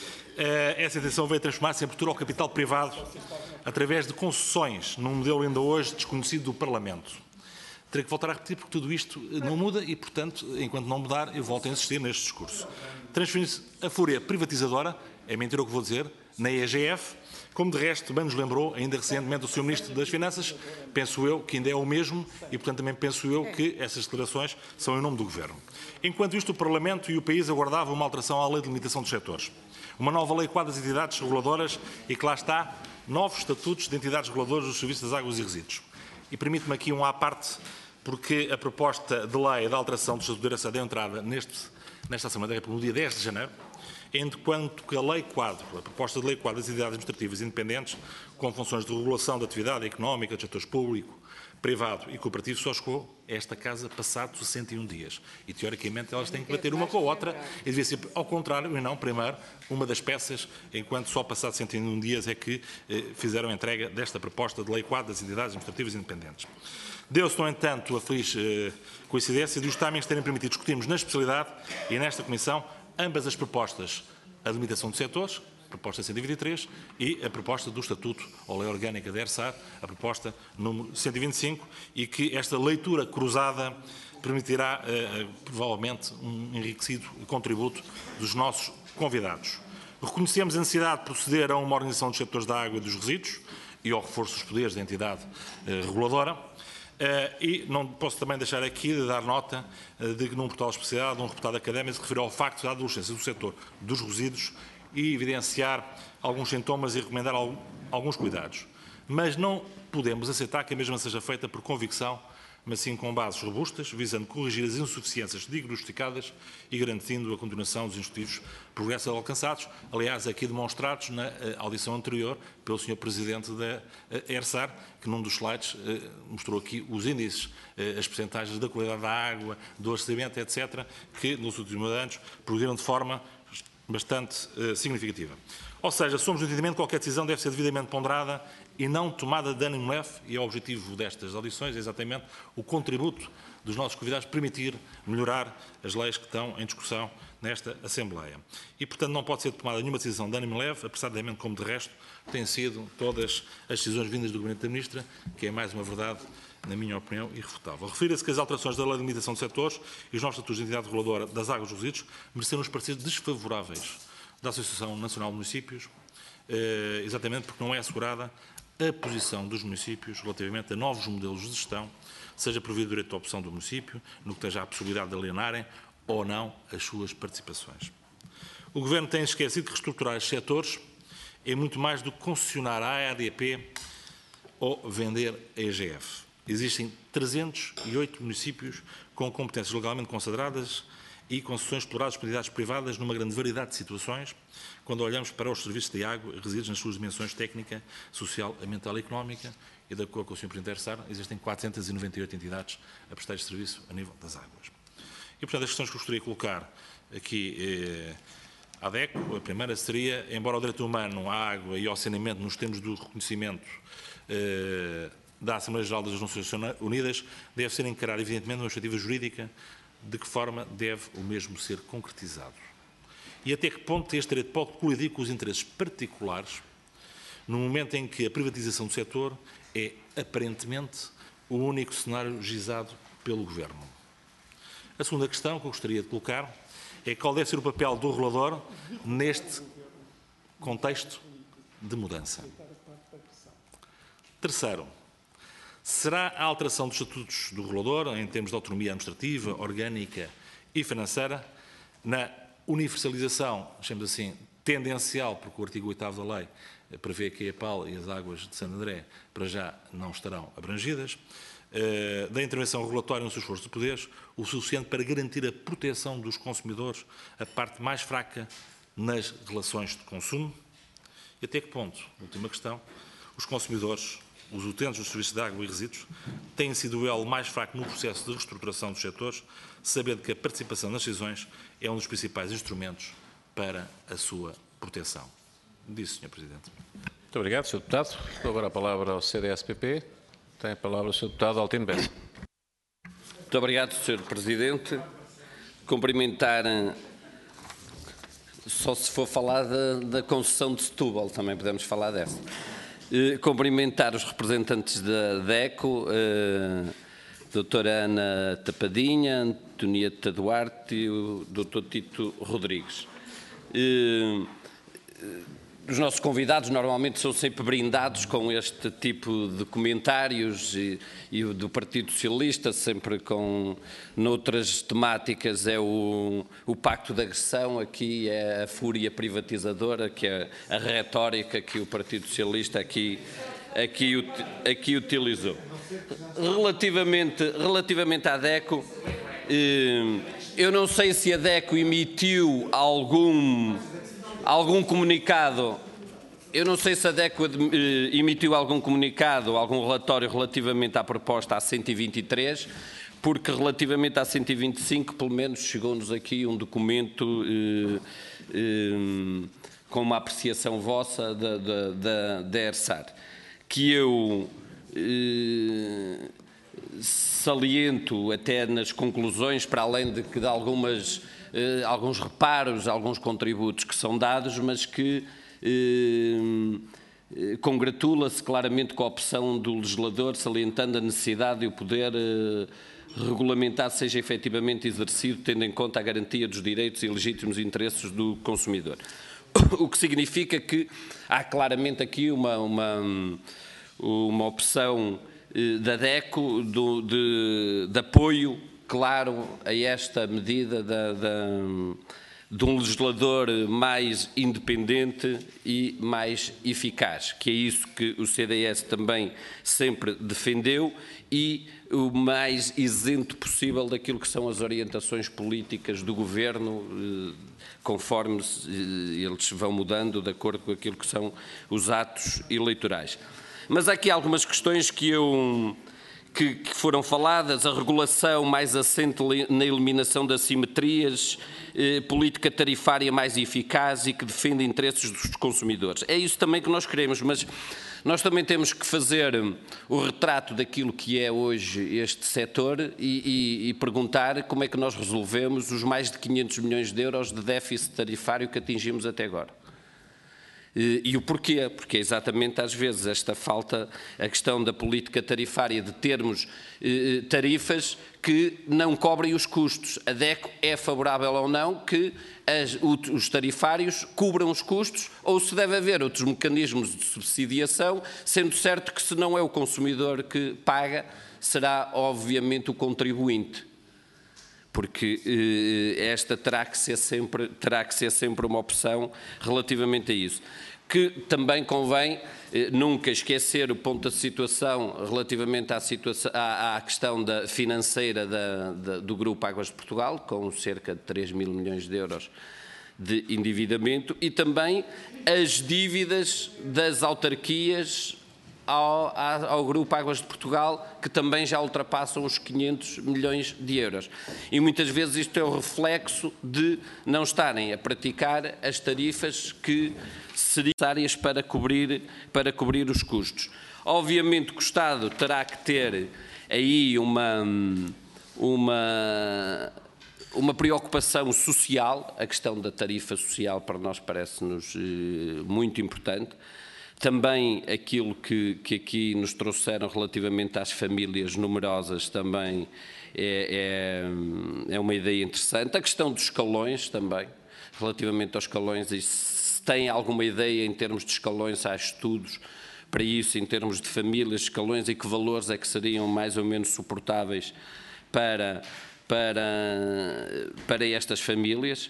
F: essa intenção veio transformar-se em abertura ao capital privado através de concessões, num modelo ainda hoje desconhecido do Parlamento. Terei que voltar a repetir porque tudo isto não muda e, portanto, enquanto não mudar, eu volto a insistir neste discurso. Transferir-se a fúria privatizadora, é mentira o que vou dizer, na E G F, como de resto bem nos lembrou ainda recentemente o senhor Ministro das Finanças, penso eu que ainda é o mesmo e, portanto, também penso eu que essas declarações são em nome do Governo. Enquanto isto, o Parlamento e o país aguardavam uma alteração à Lei de Limitação dos Setores, uma nova lei quadra das entidades reguladoras e que lá está, novos estatutos de entidades reguladoras dos serviços das águas e resíduos. E permite-me aqui um à parte, porque a proposta de lei da alteração do Estatuto de Direção deu entrada neste, nesta Assembleia da República no dia dez de janeiro, enquanto que a Lei Quadro, a proposta de Lei Quadro das entidades administrativas independentes, com funções de regulação da atividade económica, de setores público, privado e cooperativo, só chegou a esta Casa passado sessenta e um dias. E, teoricamente, elas têm que bater uma com a outra e devia ser ao contrário e não, primeiro, uma das peças, enquanto só passado sessenta e um dias é que eh, fizeram a entrega desta proposta de Lei Quadro das entidades administrativas independentes. Deu-se, no entanto, a feliz eh, coincidência de os timings terem permitido discutirmos na especialidade e nesta Comissão ambas as propostas, a limitação de setores, a proposta cento e vinte e três, e a proposta do Estatuto, ou Lei Orgânica da ERSAR, a proposta número cento e vinte e cinco, e que esta leitura cruzada permitirá, eh, provavelmente, um enriquecido contributo dos nossos convidados. Reconhecemos a necessidade de proceder a uma organização dos setores da água e dos resíduos e ao reforço dos poderes da entidade eh, reguladora. Uh, e não posso também deixar aqui de dar nota uh, de que num portal especializado, um reputado académico se referiu ao facto da adolescência do setor dos resíduos e evidenciar alguns sintomas e recomendar al alguns cuidados. Mas não podemos aceitar que a mesma seja feita por convicção, mas sim com bases robustas, visando corrigir as insuficiências diagnosticadas e garantindo a continuação dos instrutivos progressos alcançados, aliás, aqui demonstrados na uh, audição anterior pelo senhor Presidente da uh, ERSAR, que num dos slides uh, mostrou aqui os índices, uh, as percentagens da qualidade da água, do abastecimento, etcétera, que nos últimos anos progrediram de forma bastante uh, significativa. Ou seja, somos do entendimento que qualquer decisão deve ser devidamente ponderada e não tomada de ânimo leve, e o objetivo destas audições é exatamente o contributo dos nossos convidados permitir melhorar as leis que estão em discussão nesta Assembleia. E, portanto, não pode ser tomada nenhuma decisão de ânimo leve, apressadamente como de resto têm sido todas as decisões vindas do Gabinete da Ministra, que é mais uma verdade, na minha opinião, irrefutável. Refira-se que as alterações da Lei de Limitação de Setores e os novos estatutos de entidade reguladora das águas e dos resíduos mereceram os pareceres desfavoráveis da Associação Nacional de Municípios, eh, exatamente porque não é assegurada a posição dos municípios relativamente a novos modelos de gestão, seja provido o direito de opção do município, no que esteja a possibilidade de alienarem ou não as suas participações. O Governo tem esquecido que reestruturar os setores é muito mais do que concessionar a A D P ou vender a E G F. Existem trezentos e oito municípios com competências legalmente consagradas e concessões exploradas por entidades privadas numa grande variedade de situações, quando olhamos para os serviços de água e resíduos nas suas dimensões técnica, social, ambiental e económica, e de acordo com o senhor Presidente da ERSAR, existem quatrocentas e noventa e oito entidades a prestar este serviço a nível das águas. E, portanto, as questões que gostaria de colocar aqui eh, à DECO, a primeira seria, embora o direito humano à água e ao saneamento, nos termos do reconhecimento eh, da Assembleia Geral das Nações Unidas, deve ser encarado, evidentemente, numa perspectiva jurídica, de que forma deve o mesmo ser concretizado. E até que ponto este direito pode colidir com os interesses particulares, no momento em que a privatização do setor é, aparentemente, o único cenário gizado pelo Governo. A segunda questão que eu gostaria de colocar é qual deve ser o papel do regulador neste contexto de mudança. Terceiro, será a alteração dos estatutos do regulador, em termos de autonomia administrativa, orgânica e financeira, na universalização, chamamos assim, tendencial, porque o artigo oitavo da lei prevê que a EPAL e as águas de Santo André, para já, não estarão abrangidas, uh, da intervenção regulatória no seu esforço de poderes o suficiente para garantir a proteção dos consumidores, a parte mais fraca nas relações de consumo? E até que ponto, última questão, os consumidores, os utentes dos serviços de água e resíduos, têm sido o elo mais fraco no processo de reestruturação dos setores, sabendo que a participação nas decisões é um dos principais instrumentos para a sua proteção? Disse, senhor Presidente.
A: Muito obrigado, senhor Deputado. Dou agora a palavra ao C D S P P. Tem a palavra o senhor Deputado Altino Bessa.
H: Muito obrigado, senhor Presidente. Cumprimentar, só se for falar da, da concessão de Setúbal, também podemos falar dessa. Eh, cumprimentar os representantes da DECO, eh, doutora Ana Tapadinha, Antonieta Duarte e o doutor Tito Rodrigues. Eh, Os nossos convidados normalmente são sempre brindados com este tipo de comentários e, e o do Partido Socialista, sempre com, noutras temáticas, é o, o pacto de agressão, aqui é a fúria privatizadora, que é a retórica que o Partido Socialista aqui, aqui, aqui utilizou. Relativamente, relativamente à DECO, eh, eu não sei se a DECO emitiu algum... algum comunicado, eu não sei se a DECO emitiu algum comunicado, algum relatório relativamente à proposta A cento e vinte e três, porque relativamente à cento e vinte e cinco, pelo menos, chegou-nos aqui um documento eh, eh, com uma apreciação vossa da, da, da, da ERSAR, que eu eh, saliento até nas conclusões, para além de que de algumas... Uh, alguns reparos, alguns contributos que são dados, mas que uh, uh, congratula-se claramente com a opção do legislador, salientando a necessidade de o poder uh, regulamentar seja efetivamente exercido, tendo em conta a garantia dos direitos e legítimos interesses do consumidor. O que significa que há claramente aqui uma, uma, uma opção uh, da DECO do, de, de apoio claro a esta medida da, da, de um legislador mais independente e mais eficaz, que é isso que o C D S também sempre defendeu, e o mais isento possível daquilo que são as orientações políticas do Governo, conforme eles vão mudando de acordo com aquilo que são os atos eleitorais. Mas há aqui algumas questões que eu... Que, que foram faladas, a regulação mais assente na eliminação das assimetrias, eh, política tarifária mais eficaz e que defende interesses dos consumidores. É isso também que nós queremos, mas nós também temos que fazer o retrato daquilo que é hoje este setor e, e, e perguntar como é que nós resolvemos os mais de quinhentos milhões de euros de déficit tarifário que atingimos até agora. E o porquê? Porque é exatamente às vezes esta falta, a questão da política tarifária, de termos eh, tarifas que não cobrem os custos. A DECO é favorável ou não que as, os tarifários cubram os custos, ou se deve haver outros mecanismos de subsidiação, sendo certo que se não é o consumidor que paga, será obviamente o contribuinte. Porque eh, esta terá que ser sempre, terá que ser sempre uma opção relativamente a isso. Que também convém eh, nunca esquecer o ponto da situação relativamente à, situação, à, à questão da financeira da, da, do Grupo Águas de Portugal, com cerca de três mil milhões de euros de endividamento, e também as dívidas das autarquias Ao, ao Grupo Águas de Portugal, que também já ultrapassam os quinhentos milhões de euros. E muitas vezes isto é o reflexo de não estarem a praticar as tarifas que seriam necessárias para cobrir, para cobrir os custos. Obviamente que o Estado terá que ter aí uma, uma, uma preocupação social. A questão da tarifa social para nós parece-nos eh, muito importante. Também aquilo que, que aqui nos trouxeram relativamente às famílias numerosas também é, é, é uma ideia interessante. A questão dos escalões também, relativamente aos escalões, e se tem alguma ideia em termos de escalões, há estudos para isso, em termos de famílias, escalões, e que valores é que seriam mais ou menos suportáveis para, para, para estas famílias.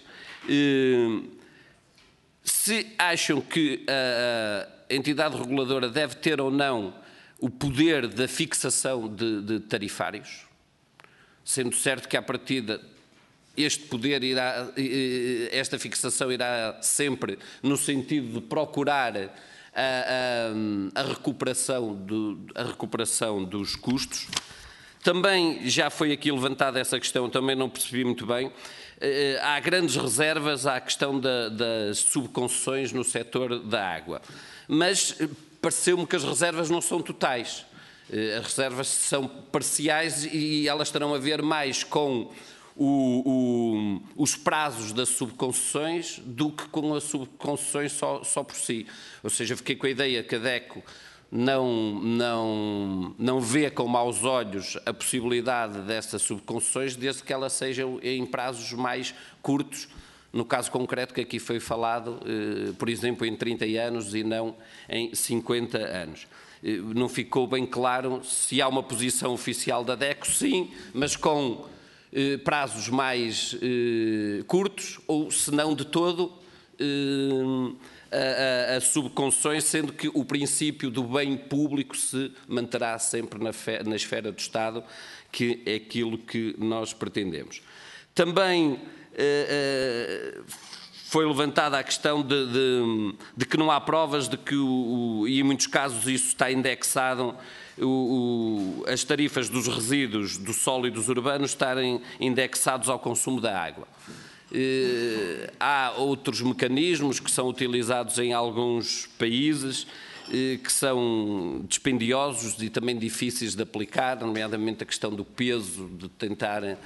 H: Se acham que a a entidade reguladora deve ter ou não o poder da fixação de, de tarifários, sendo certo que, à partida, este poder irá, esta fixação irá sempre no sentido de procurar a, a, a, recuperação, do, a recuperação dos custos. Também já foi aqui levantada essa questão, também não percebi muito bem. Há grandes reservas à questão da, das subconcessões no setor da água, mas pareceu-me que as reservas não são totais. As reservas são parciais e elas terão a ver mais com O, o, os prazos das subconcessões do que com as subconcessões só, só por si. Ou seja, fiquei com a ideia que a DECO não, não, não vê com maus olhos a possibilidade dessas subconcessões, desde que elas sejam em prazos mais curtos, no caso concreto que aqui foi falado, eh, por exemplo, em trinta anos e não em cinquenta anos. Eh, não ficou bem claro se há uma posição oficial da DECO, sim, mas com Eh, prazos mais eh, curtos, ou se não de todo, eh, a, a, a subconcessões, sendo que o princípio do bem público se manterá sempre na, fe, na esfera do Estado, que é aquilo que nós pretendemos. Também eh, eh, foi levantada a questão de, de, de que não há provas de que, o, o, e em muitos casos isso está indexado, O, o, as tarifas dos resíduos do solo e dos urbanos estarem indexados ao consumo da água. Eh, há outros mecanismos que são utilizados em alguns países eh, que são dispendiosos e também difíceis de aplicar, nomeadamente a questão do peso, de tentar eh,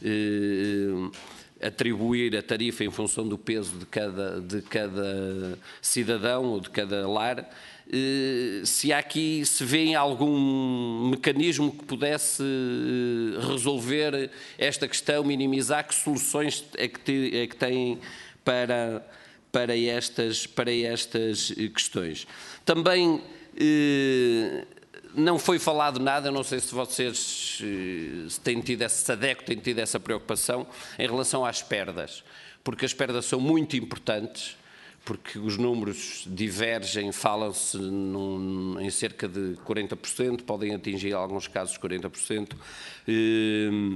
H: atribuir a tarifa em função do peso de cada, de cada cidadão ou de cada lar. Se há aqui, se vê algum mecanismo que pudesse resolver esta questão, minimizar, que soluções é que, te, é que têm para, para, estas, para estas questões. Também eh, não foi falado nada, não sei se vocês se têm tido essa, se a DECO tem tido essa preocupação em relação às perdas, porque as perdas são muito importantes, porque os números divergem, falam-se em cerca de quarenta por cento, podem atingir em alguns casos quarenta por cento. Eh,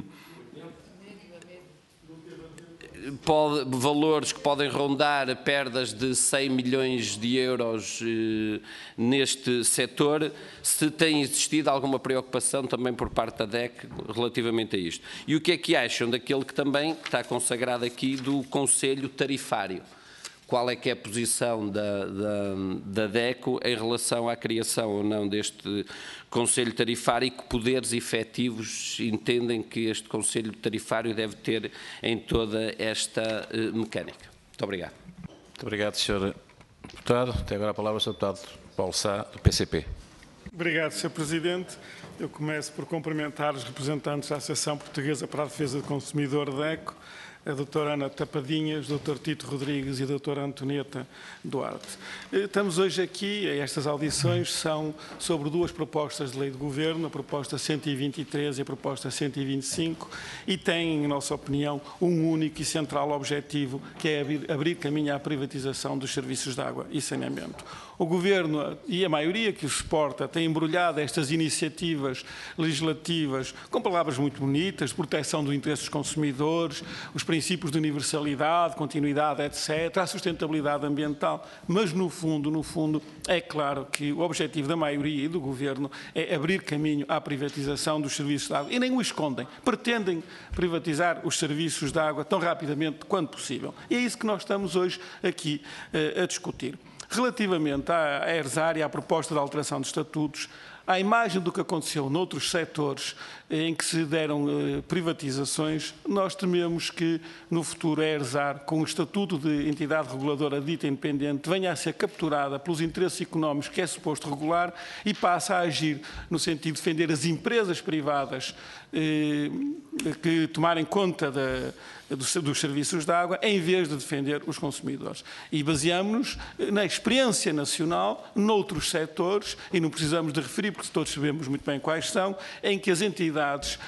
H: pode, valores que podem rondar perdas de cem milhões de euros eh, neste setor, se tem existido alguma preocupação também por parte da DECO relativamente a isto. E o que é que acham daquele que também está consagrado aqui do Conselho Tarifário? Qual é que é a posição da, da, da DECO em relação à criação ou não deste Conselho Tarifário e que poderes efetivos entendem que este Conselho Tarifário deve ter em toda esta uh, mecânica? Muito obrigado.
A: Muito obrigado, senhor Deputado. Tem agora a palavra o senhor Deputado Paulo Sá, do P C P.
I: Obrigado, senhor Presidente. Eu começo por cumprimentar os representantes da Associação Portuguesa para a Defesa do Consumidor, DECO, a doutora Ana Tapadinhas, o doutor Tito Rodrigues e a doutora Antonieta Duarte. Estamos hoje aqui, estas audições são sobre duas propostas de lei de governo, a proposta cento e vinte e três e a proposta cento e vinte e cinco, e têm, em nossa opinião, um único e central objetivo, que é abrir, abrir caminho à privatização dos serviços de água e saneamento. O Governo e a maioria que o suporta tem embrulhado estas iniciativas legislativas com palavras muito bonitas, proteção dos interesses dos consumidores, os princípios de universalidade, continuidade, etcétera, a sustentabilidade ambiental, mas no fundo, no fundo, é claro que o objetivo da maioria e do Governo é abrir caminho à privatização dos serviços de água. E nem o escondem. Pretendem privatizar os serviços de água tão rapidamente quanto possível. E é isso que nós estamos hoje aqui uh, a discutir. Relativamente à ERSAR e à proposta de alteração de estatutos, à imagem do que aconteceu noutros setores em que se deram eh, privatizações, nós tememos que no futuro a ERSAR, com o estatuto de entidade reguladora dita independente, venha a ser capturada pelos interesses económicos que é suposto regular e passe a agir no sentido de defender as empresas privadas eh, que tomarem conta da, dos, dos serviços de água, em vez de defender os consumidores. E baseamos-nos na experiência nacional, noutros setores, e não precisamos de referir, porque todos sabemos muito bem quais são, em que as entidades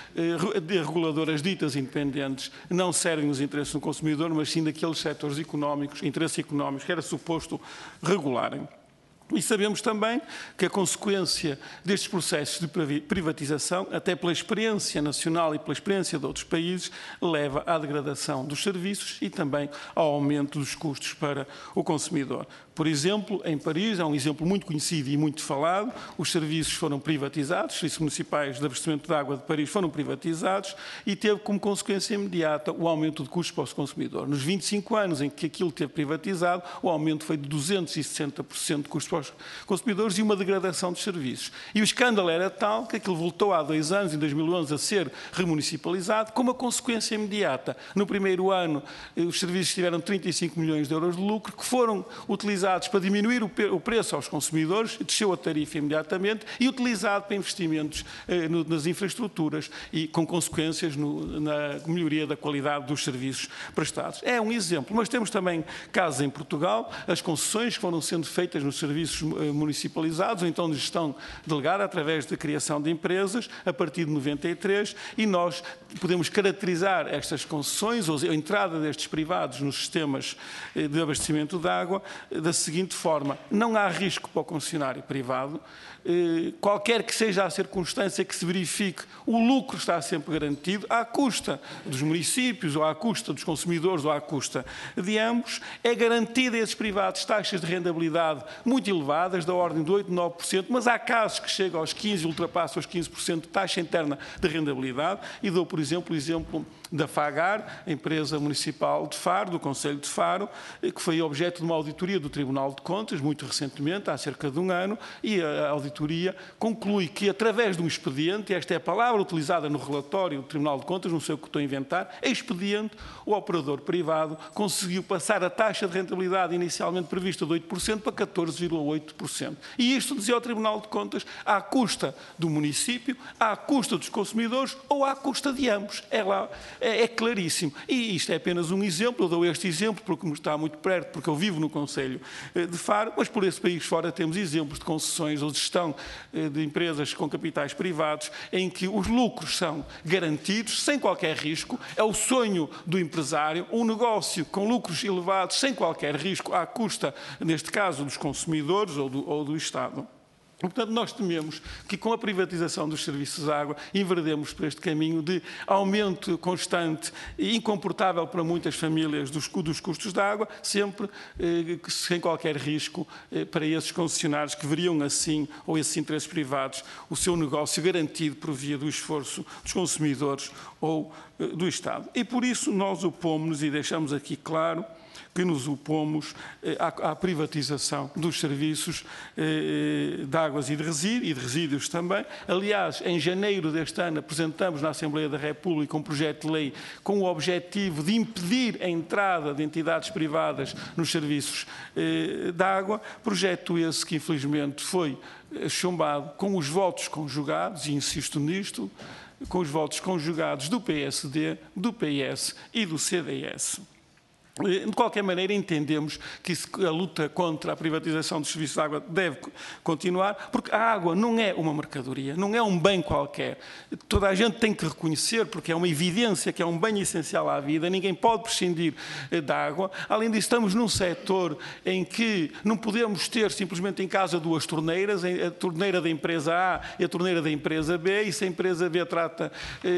I: reguladoras ditas independentes não servem os interesses do consumidor, mas sim daqueles setores económicos, interesses económicos que era suposto regularem. E sabemos também que a consequência destes processos de privatização, até pela experiência nacional e pela experiência de outros países, leva à degradação dos serviços e também ao aumento dos custos para o consumidor. Por exemplo, em Paris, é um exemplo muito conhecido e muito falado, os serviços foram privatizados, os serviços municipais de abastecimento de água de Paris foram privatizados e teve como consequência imediata o aumento de custos para o consumidor. Nos vinte e cinco anos em que aquilo teve privatizado, o aumento foi de duzentos e sessenta por cento de custos para os consumidores e uma degradação dos serviços. E o escândalo era tal que aquilo voltou há dois anos, em dois mil e onze, a ser remunicipalizado, com uma consequência imediata. No primeiro ano, os serviços tiveram trinta e cinco milhões de euros de lucro, que foram utilizados para diminuir o preço aos consumidores, desceu a tarifa imediatamente, e utilizado para investimentos eh, no, nas infraestruturas e com consequências no, na melhoria da qualidade dos serviços prestados. É um exemplo, mas temos também casos em Portugal, as concessões que foram sendo feitas nos serviços eh, municipalizados, ou então de gestão delegada, através da criação de empresas, a partir de noventa e três, e nós podemos caracterizar estas concessões, ou a entrada destes privados nos sistemas eh, de abastecimento de água, da seguinte forma: não há risco para o concessionário privado, qualquer que seja a circunstância que se verifique, o lucro está sempre garantido, à custa dos municípios, ou à custa dos consumidores, ou à custa de ambos. É garantida a esses privados taxas de rentabilidade muito elevadas, da ordem de oito, nove por cento, mas há casos que chegam aos quinze por cento, ultrapassam os quinze por cento de taxa interna de rentabilidade, e dou, por exemplo, o exemplo da Fagar, a empresa municipal de Faro, do Conselho de Faro, que foi objeto de uma auditoria do Tribunal de Contas, muito recentemente, há cerca de um ano, e a auditoria conclui que, através de um expediente, e esta é a palavra utilizada no relatório do Tribunal de Contas, não sei o que estou a inventar, é expediente, o operador privado conseguiu passar a taxa de rentabilidade inicialmente prevista de oito por cento para catorze vírgula oito por cento. E isto, dizia o Tribunal de Contas, à custa do município, à custa dos consumidores ou à custa de ambos. É lá. É, é claríssimo. E isto é apenas um exemplo, eu dou este exemplo porque me está muito perto, porque eu vivo no Conselho de Faro, mas por esse país fora temos exemplos de concessões ou de gestão de empresas com capitais privados em que os lucros são garantidos, sem qualquer risco, é o sonho do empresário, um negócio com lucros elevados, sem qualquer risco, à custa, neste caso, dos consumidores ou do, ou do Estado. Portanto, nós tememos que, com a privatização dos serviços de água, enverdemos por este caminho de aumento constante e incomportável para muitas famílias dos, dos custos da água, sempre eh, sem qualquer risco eh, para esses concessionários que veriam assim, ou esses interesses privados, o seu negócio garantido por via do esforço dos consumidores ou eh, do Estado. E por isso nós opomos-nos e deixamos aqui claro que nos opomos eh, à, à privatização dos serviços eh, de águas e de, resíduos, e de resíduos também. Aliás, em janeiro deste ano apresentamos na Assembleia da República um projeto de lei com o objetivo de impedir a entrada de entidades privadas nos serviços eh, de água, projeto esse que infelizmente foi chumbado com os votos conjugados, e insisto nisto, com os votos conjugados do P S D, do P S e do C D S. De qualquer maneira, entendemos que a luta contra a privatização dos serviços de água deve continuar, porque a água não é uma mercadoria, não é um bem qualquer. Toda a gente tem que reconhecer, porque é uma evidência que é um bem essencial à vida, ninguém pode prescindir da água. Além disso, estamos num setor em que não podemos ter simplesmente em casa duas torneiras, a torneira da empresa A e a torneira da empresa B, e se a empresa B trata,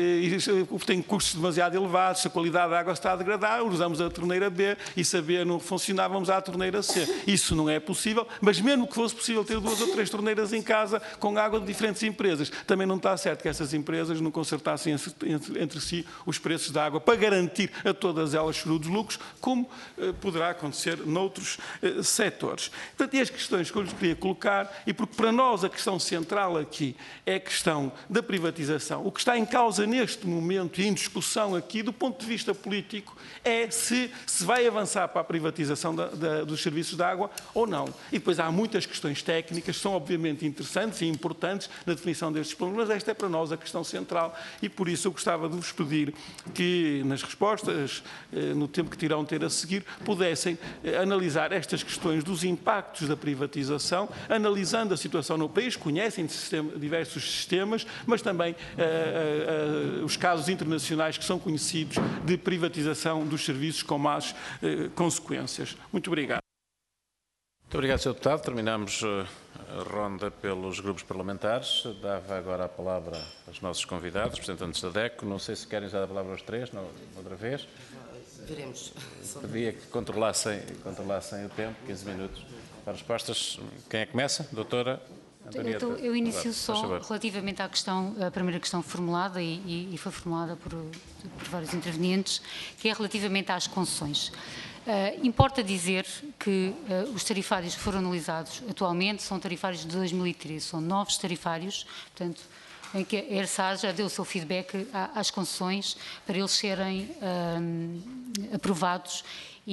I: tem custos demasiado elevados, se a qualidade da água está a degradar, usamos a torneira B, e se a B não funcionar, vamos à torneira C. Isso não é possível, mas mesmo que fosse possível ter duas ou três torneiras em casa com água de diferentes empresas, também não está certo que essas empresas não concertassem entre si os preços da água para garantir a todas elas frutos lucros, como eh, poderá acontecer noutros eh, setores. Portanto, e as questões que eu lhes queria colocar, e porque para nós a questão central aqui é a questão da privatização. O que está em causa neste momento e em discussão aqui, do ponto de vista político, é se se vai avançar para a privatização da, da, dos serviços de água ou não. E depois há muitas questões técnicas que são obviamente interessantes e importantes na definição destes problemas, mas esta é para nós a questão central, e por isso eu gostava de vos pedir que nas respostas, no tempo que terão ter a seguir, pudessem analisar estas questões dos impactos da privatização, analisando a situação no país, conhecem sistema, diversos sistemas, mas também uh, uh, uh, os casos internacionais que são conhecidos de privatização dos serviços com más eh, consequências. Muito obrigado.
A: Muito obrigado, senhor Deputado. Terminamos a ronda pelos grupos parlamentares. Dava agora a palavra aos nossos convidados, representantes da DECO. Não sei se querem usar a palavra aos três, não, outra vez.
B: Veremos.
A: Pedia que controlassem, controlassem o tempo, quinze minutos para respostas. Quem é que começa? Doutora Antonieta.
D: Então, eu inicio só
A: Faz favor.
D: relativamente à questão, a primeira questão formulada e, e, e foi formulada por, por vários intervenientes, que é relativamente às concessões. Uh, importa dizer que uh, os tarifários que foram analisados atualmente são tarifários de dois mil e treze, são novos tarifários, portanto, em que a ERSA já deu o seu feedback às concessões para eles serem uh, aprovados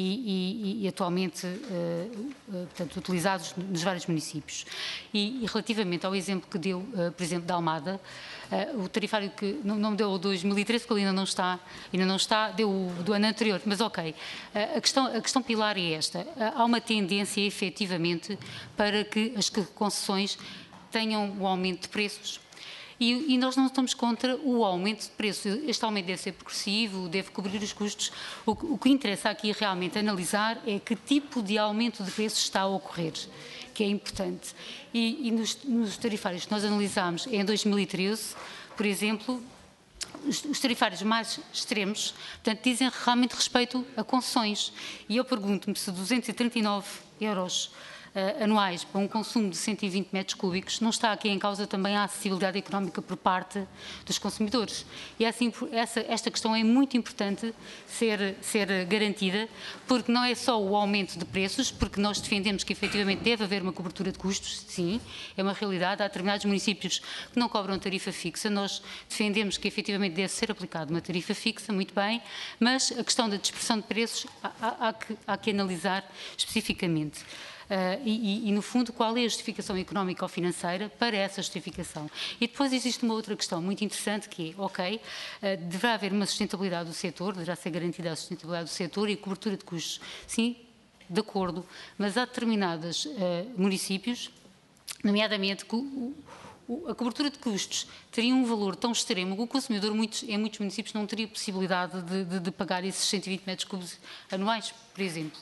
D: e, e, e atualmente uh, uh, portanto, utilizados nos vários municípios. E, e relativamente ao exemplo que deu, uh, por exemplo, da Almada, uh, o tarifário que não, não me deu o dois mil e treze, porque ele ainda não está, ainda não está, deu o do ano anterior, mas ok. Uh, a, questão, a questão pilar é esta. Uh, há uma tendência, efetivamente, para que as concessões tenham o aumento de preços. E, e nós não estamos contra o aumento de preço. Este aumento deve ser progressivo, deve cobrir os custos. O, o que interessa aqui realmente analisar é que tipo de aumento de preços está a ocorrer, que é importante. E, e nos, nos tarifários que nós analisámos em dois mil e treze, por exemplo, os, os tarifários mais extremos, portanto, dizem realmente respeito a concessões. E eu pergunto-me se duzentos e trinta e nove euros Uh, anuais para um consumo de cento e vinte metros cúbicos, não está aqui em causa também a acessibilidade económica por parte dos consumidores. E assim, essa, esta questão é muito importante ser, ser garantida, porque não é só o aumento de preços, porque nós defendemos que efetivamente deve haver uma cobertura de custos, sim, é uma realidade. Há determinados municípios que não cobram tarifa fixa, nós defendemos que efetivamente deve ser aplicada uma tarifa fixa, muito bem, mas a questão da dispersão de preços há, há, há, que, há que analisar especificamente. Uh, e, e, no fundo, qual é a justificação económica ou financeira para essa justificação. E depois existe uma outra questão muito interessante que é, ok, uh, deverá haver uma sustentabilidade do setor, deverá ser garantida a sustentabilidade do setor e a cobertura de custos, sim, de acordo, mas há determinados uh, municípios, nomeadamente, que o, o, a cobertura de custos teria um valor tão extremo que o consumidor muitos, em muitos municípios não teria possibilidade de, de, de pagar esses cento e vinte metros cúbicos anuais, por exemplo.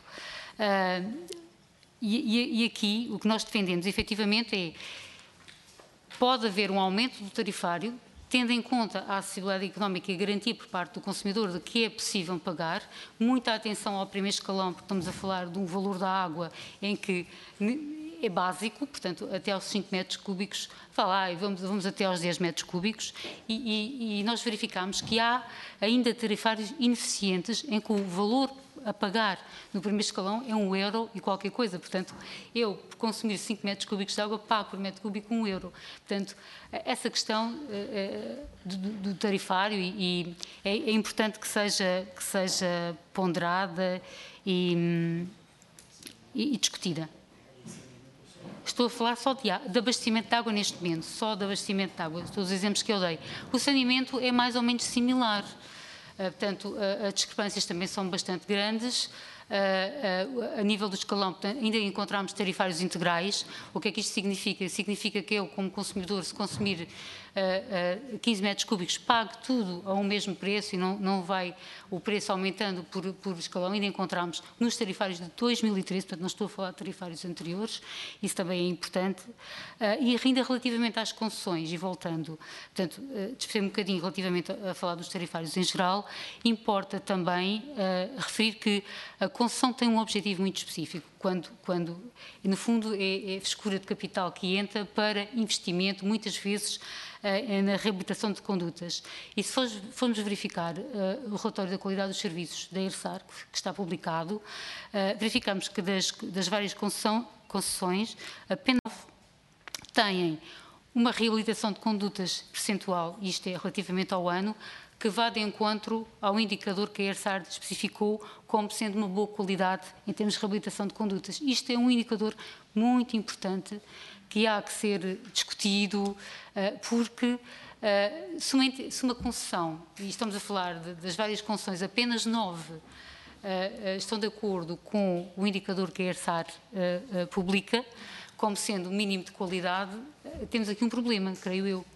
D: Uh, E, e, e aqui o que nós defendemos efetivamente é pode haver um aumento do tarifário, tendo em conta a acessibilidade económica e a garantia por parte do consumidor de que é possível pagar, muita atenção ao primeiro escalão, porque estamos a falar de um valor da água em que é básico, portanto, até aos cinco metros cúbicos, vá lá, e vamos, vamos até aos dez metros cúbicos, e, e, e nós verificamos que há ainda tarifários ineficientes em que o valor a pagar no primeiro escalão é um euro e qualquer coisa. Portanto, eu, por consumir cinco metros cúbicos de água, pago por metro cúbico um euro. Portanto, essa questão uh, do, do tarifário e, e é, é importante que seja, que seja ponderada e, e, e discutida. Estou a falar só de, de abastecimento de água neste momento, só de abastecimento de água, todos os exemplos que eu dei. O saneamento é mais ou menos similar. Uh, portanto, uh, as discrepâncias também são bastante grandes. Uh, uh, a nível do escalão, portanto, ainda encontramos tarifários integrais. O que é que isto significa? Significa que eu, como consumidor, se consumir uh, uh, quinze metros cúbicos, pago tudo a um mesmo preço e não, não vai o preço aumentando por, por escalão. Ainda encontramos nos tarifários de dois mil e treze, portanto, não estou a falar de tarifários anteriores, isso também é importante. Uh, e ainda relativamente às concessões, e voltando, portanto, uh, desfei um bocadinho relativamente a, a falar dos tarifários em geral, importa também uh, referir que a concessão tem um objetivo muito específico, quando, quando e no fundo é, é a frescura de capital que entra para investimento, muitas vezes uh, na reabilitação de condutas. E se formos, formos verificar uh, o relatório da qualidade dos serviços da ERSAR, que está publicado, uh, verificamos que das, das várias concessão, concessões, apenas têm uma reabilitação de condutas percentual, isto é relativamente ao ano, que vá de encontro ao indicador que a ERSAR especificou como sendo uma boa qualidade em termos de reabilitação de condutas. Isto é um indicador muito importante que há que ser discutido, porque se uma, se uma concessão, e estamos a falar de, das várias concessões, apenas nove estão de acordo com o indicador que a ERSAR publica, como sendo o mínimo de qualidade, temos aqui um problema, creio eu.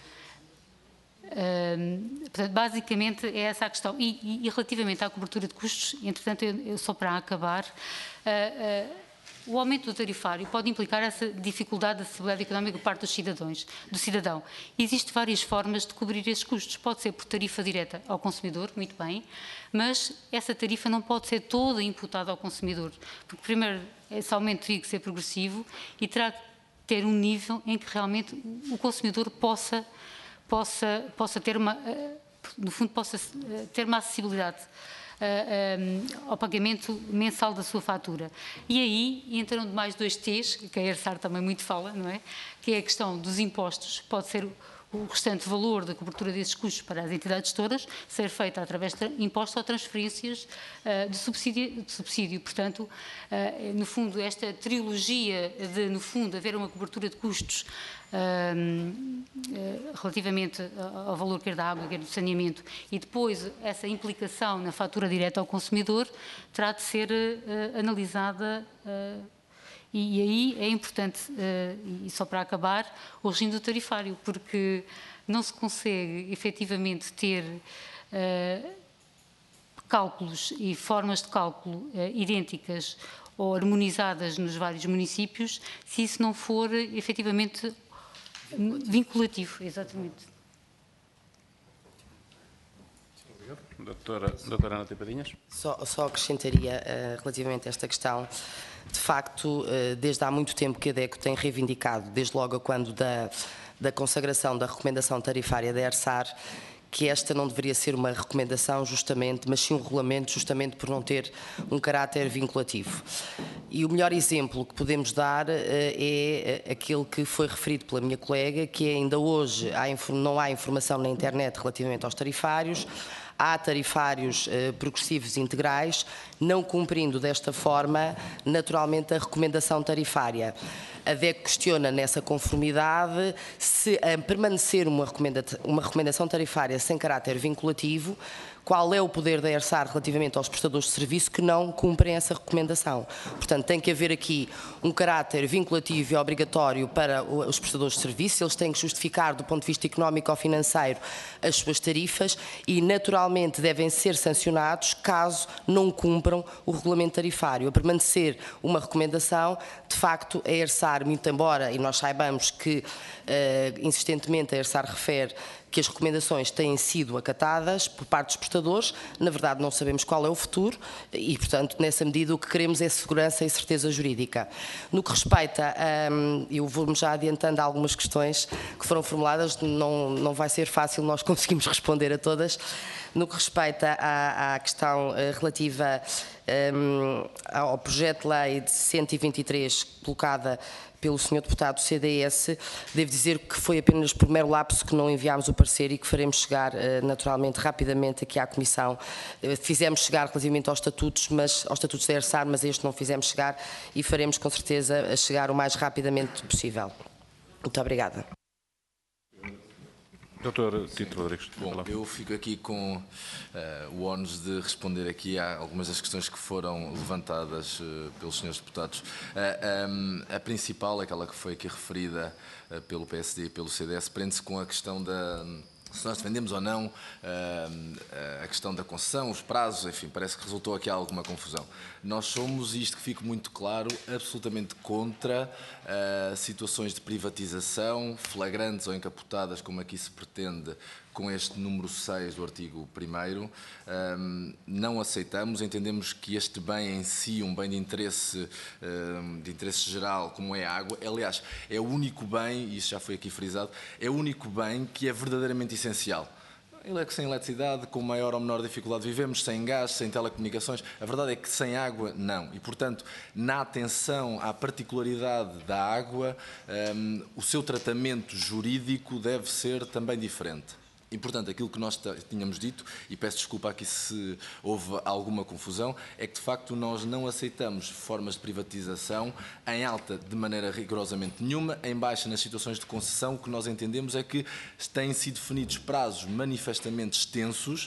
D: Uh, portanto, basicamente é essa a questão. E, e, e relativamente à cobertura de custos, entretanto, eu, eu só para acabar, uh, uh, o aumento do tarifário pode implicar essa dificuldade de acessibilidade económica por parte dos cidadãos, do cidadão. Existem várias formas de cobrir esses custos. Pode ser por tarifa direta ao consumidor, muito bem, mas essa tarifa não pode ser toda imputada ao consumidor, porque primeiro esse aumento teria que ser progressivo e terá que ter um nível em que realmente o consumidor possa, possa, possa ter uma, no fundo, possa ter uma acessibilidade Uh, um, ao pagamento mensal da sua fatura. E aí entram mais dois T's, que a ERSAR também muito fala, não é? Que é a questão dos impostos, pode ser o restante valor da cobertura desses custos para as entidades gestoras ser feita através de impostos ou transferências uh, de, subsídio, de subsídio. Portanto, uh, no fundo, esta trilogia de, no fundo, haver uma cobertura de custos Uh, uh, relativamente ao valor quer da água, quer do saneamento, e depois essa implicação na fatura direta ao consumidor terá de ser uh, analisada uh, e, e aí é importante, uh, e só para acabar, o regime do tarifário, porque não se consegue efetivamente ter uh, cálculos e formas de cálculo uh, idênticas ou harmonizadas nos vários municípios se isso não for efetivamente vinculativo, exatamente.
A: Doutora, doutora Ana Tapadinhas.
B: Só, só acrescentaria uh, relativamente a esta questão. De facto, uh, desde há muito tempo que a DECO tem reivindicado, desde logo a quando da, da consagração da recomendação tarifária da ERSAR, que esta não deveria ser uma recomendação justamente, mas sim um regulamento justamente por não ter um caráter vinculativo. E o melhor exemplo que podemos dar uh, é aquele que foi referido pela minha colega, que é ainda hoje há, não há informação na internet relativamente aos tarifários, há tarifários uh, progressivos integrais, não cumprindo desta forma naturalmente a recomendação tarifária. A DECO questiona nessa conformidade se a permanecer uma, recomenda uma recomendação tarifária sem caráter vinculativo, qual é o poder da ERSAR relativamente aos prestadores de serviço que não cumprem essa recomendação. Portanto, tem que haver aqui um caráter vinculativo e obrigatório para os prestadores de serviço, eles têm que justificar do ponto de vista económico ou financeiro as suas tarifas e, naturalmente, devem ser sancionados caso não cumpram o regulamento tarifário. A permanecer uma recomendação, de facto, a ERSAR, muito embora, e nós saibamos que, uh, insistentemente, a ERSAR refere que as recomendações têm sido acatadas por parte dos prestadores, na verdade não sabemos qual é o futuro e, portanto, nessa medida o que queremos é segurança e certeza jurídica. No que respeita, um, eu vou-me já adiantando a algumas questões que foram formuladas, não, não vai ser fácil nós conseguimos responder a todas. No que respeita à, à questão uh, relativa um, ao projeto de lei de cento e vinte e três colocada pelo senhor deputado do C D S, devo dizer que foi apenas por mero lapso que não enviámos o parecer e que faremos chegar naturalmente rapidamente aqui à Comissão. Fizemos chegar relativamente aos estatutos, mas aos estatutos da ERSAR, mas a este não fizemos chegar e faremos com certeza a chegar o mais rapidamente possível. Muito obrigada.
A: Doutor Tito Rodrigues.
C: Bom, eu fico aqui com uh, o ónus de responder aqui a algumas das questões que foram levantadas uh, pelos senhores deputados. Uh, um, a principal, aquela que foi aqui referida uh, pelo P S D e pelo C D S, prende-se com a questão da... se nós defendemos ou não uh, a questão da concessão, os prazos, enfim, parece que resultou aqui alguma confusão. Nós somos, e isto que fica muito claro, absolutamente contra uh, situações de privatização, flagrantes ou encapotadas, como aqui se pretende, com este número seis do artigo primeiro. Um, não aceitamos, entendemos que este bem em si, um bem de interesse, um, de interesse geral, como é a água, aliás, é o único bem, e isso já foi aqui frisado, é o único bem que é verdadeiramente essencial. Sem eletricidade, com maior ou menor dificuldade vivemos, sem gás, sem telecomunicações. A verdade é que sem água, não. E, portanto, na atenção à particularidade da água, um, o seu tratamento jurídico deve ser também diferente. E, portanto, aquilo que nós tínhamos dito, e peço desculpa aqui se houve alguma confusão, é que, de facto, nós não aceitamos formas de privatização em alta de maneira rigorosamente nenhuma, em baixa nas situações de concessão. O que nós entendemos é que têm sido definidos prazos manifestamente extensos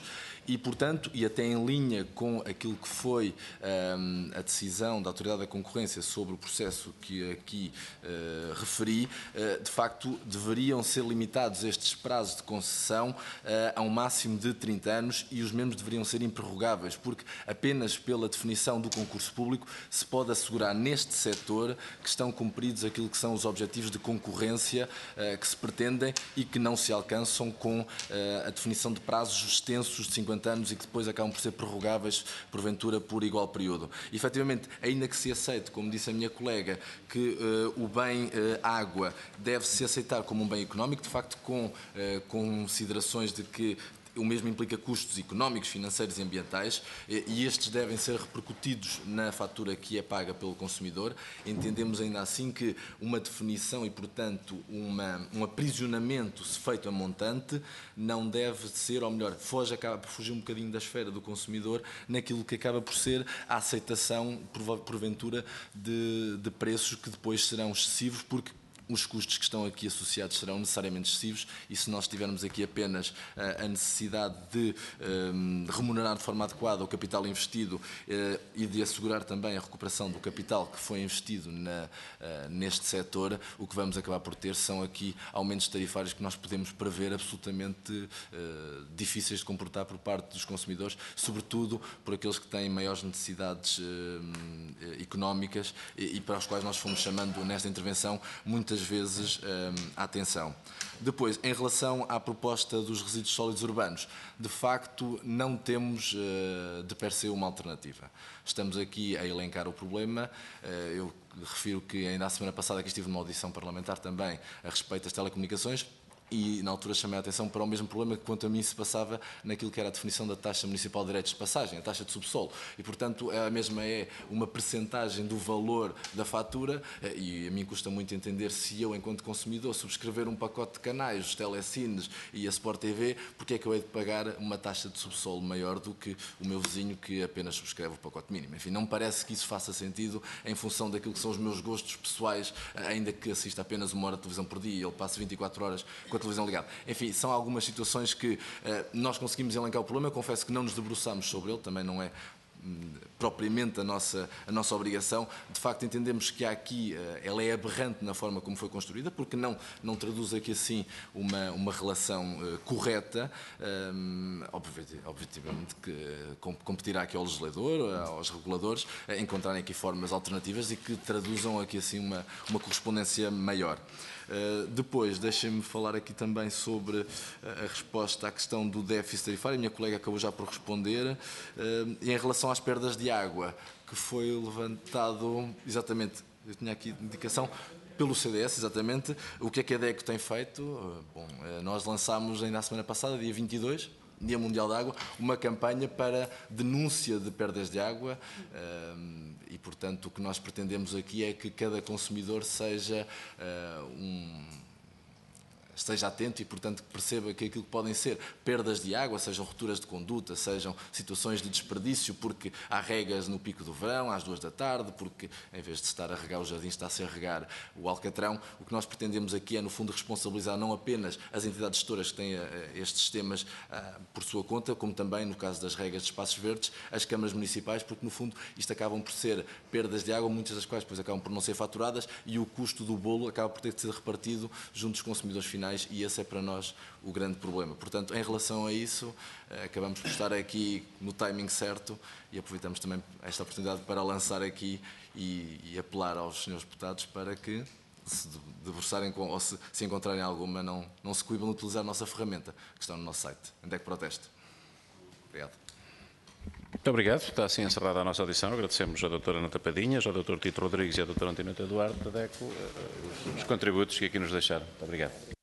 C: E, portanto, e até em linha com aquilo que foi um, a decisão da Autoridade da Concorrência sobre o processo que aqui uh, referi, uh, de facto deveriam ser limitados estes prazos de concessão uh, a um máximo de trinta anos e os mesmos deveriam ser improrrogáveis, porque apenas pela definição do concurso público se pode assegurar neste setor que estão cumpridos aquilo que são os objetivos de concorrência uh, que se pretendem e que não se alcançam com uh, a definição de prazos extensos de cinquenta anos e que depois acabam por ser prorrogáveis, porventura, por igual período. E, efetivamente, ainda que se aceite, como disse a minha colega, que uh, o bem uh, água deve-se aceitar como um bem económico, de facto, com uh, considerações de que o mesmo implica custos económicos, financeiros e ambientais e estes devem ser repercutidos na fatura que é paga pelo consumidor. Entendemos ainda assim que uma definição e, portanto, uma, um aprisionamento feito a montante não deve ser, ou melhor, foge, acaba por fugir um bocadinho da esfera do consumidor naquilo que acaba por ser a aceitação, porventura, de, de preços que depois serão excessivos, porque os custos que estão aqui associados serão necessariamente excessivos e se nós tivermos aqui apenas uh, a necessidade de um, remunerar de forma adequada o capital investido uh, e de assegurar também a recuperação do capital que foi investido na, uh, neste setor, o que vamos acabar por ter são aqui aumentos tarifários que nós podemos prever absolutamente uh, difíceis de comportar por parte dos consumidores, sobretudo por aqueles que têm maiores necessidades uh, económicas e, e para os quais nós fomos chamando nesta intervenção muitas vezes a atenção. Depois, em relação à proposta dos resíduos sólidos urbanos, de facto não temos de per se uma alternativa. Estamos aqui a elencar o problema. Eu refiro que ainda a semana passada que estive numa audição parlamentar também a respeito das telecomunicações, e na altura chamei a atenção para o mesmo problema que quanto a mim se passava naquilo que era a definição da taxa municipal de direitos de passagem, a taxa de subsolo. E, portanto, a mesma é uma percentagem do valor da fatura e a mim custa muito entender se eu, enquanto consumidor, subscrever um pacote de canais, os telecines e a Sport T V, porque é que eu hei de pagar uma taxa de subsolo maior do que o meu vizinho que apenas subscreve o pacote mínimo. Enfim, não me parece que isso faça sentido em função daquilo que são os meus gostos pessoais, ainda que assista apenas uma hora de televisão por dia e ele passe vinte e quatro horas com a televisão ligada. Enfim, são algumas situações que uh, nós conseguimos elencar o problema. Eu confesso que não nos debruçamos sobre ele, também não é hum, propriamente a nossa, a nossa obrigação. De facto, entendemos que há aqui, uh, ela é aberrante na forma como foi construída, porque não, não traduz aqui assim uma, uma relação uh, correta. Um, obviamente que uh, competirá aqui ao legislador, aos reguladores, a encontrarem aqui formas alternativas e que traduzam aqui assim uma, uma correspondência maior. Uh, depois, deixem-me falar aqui também sobre uh, a resposta à questão do déficit tarifário. A minha colega acabou já por responder. Uh, em relação às perdas de água, que foi levantado, exatamente, eu tinha aqui indicação, pelo C D S, exatamente. O que é que a DECO tem feito? Uh, bom, uh, nós lançámos ainda a semana passada, dia vinte e dois, Dia Mundial da Água, uma campanha para denúncia de perdas de água e, portanto, o que nós pretendemos aqui é que cada consumidor seja um... esteja atento e, portanto, perceba que aquilo que podem ser perdas de água, sejam rupturas de conduta, sejam situações de desperdício, porque há regas no pico do verão, às duas da tarde, porque em vez de estar a regar o jardim, está-se a regar o alcatrão. O que nós pretendemos aqui é, no fundo, responsabilizar não apenas as entidades gestoras que têm estes sistemas por sua conta, como também, no caso das regas de espaços verdes, as câmaras municipais, porque, no fundo, isto acabam por ser perdas de água, muitas das quais depois acabam por não ser faturadas e o custo do bolo acaba por ter de ser repartido junto dos consumidores finais. E esse é para nós o grande problema. Portanto, em relação a isso, acabamos por estar aqui no timing certo e aproveitamos também esta oportunidade para lançar aqui e, e apelar aos senhores deputados para que se debruçarem com, ou se, se encontrarem alguma, não, não se coibam de utilizar a nossa ferramenta que está no nosso site. DECO Proteste. Obrigado.
A: Muito obrigado. Está assim encerrada a nossa audição. Agradecemos à doutora Ana Tapadinhas, ao doutor Tito Rodrigues e à doutora Antónia Eduardo da DECO os contributos que aqui nos deixaram. Muito obrigado.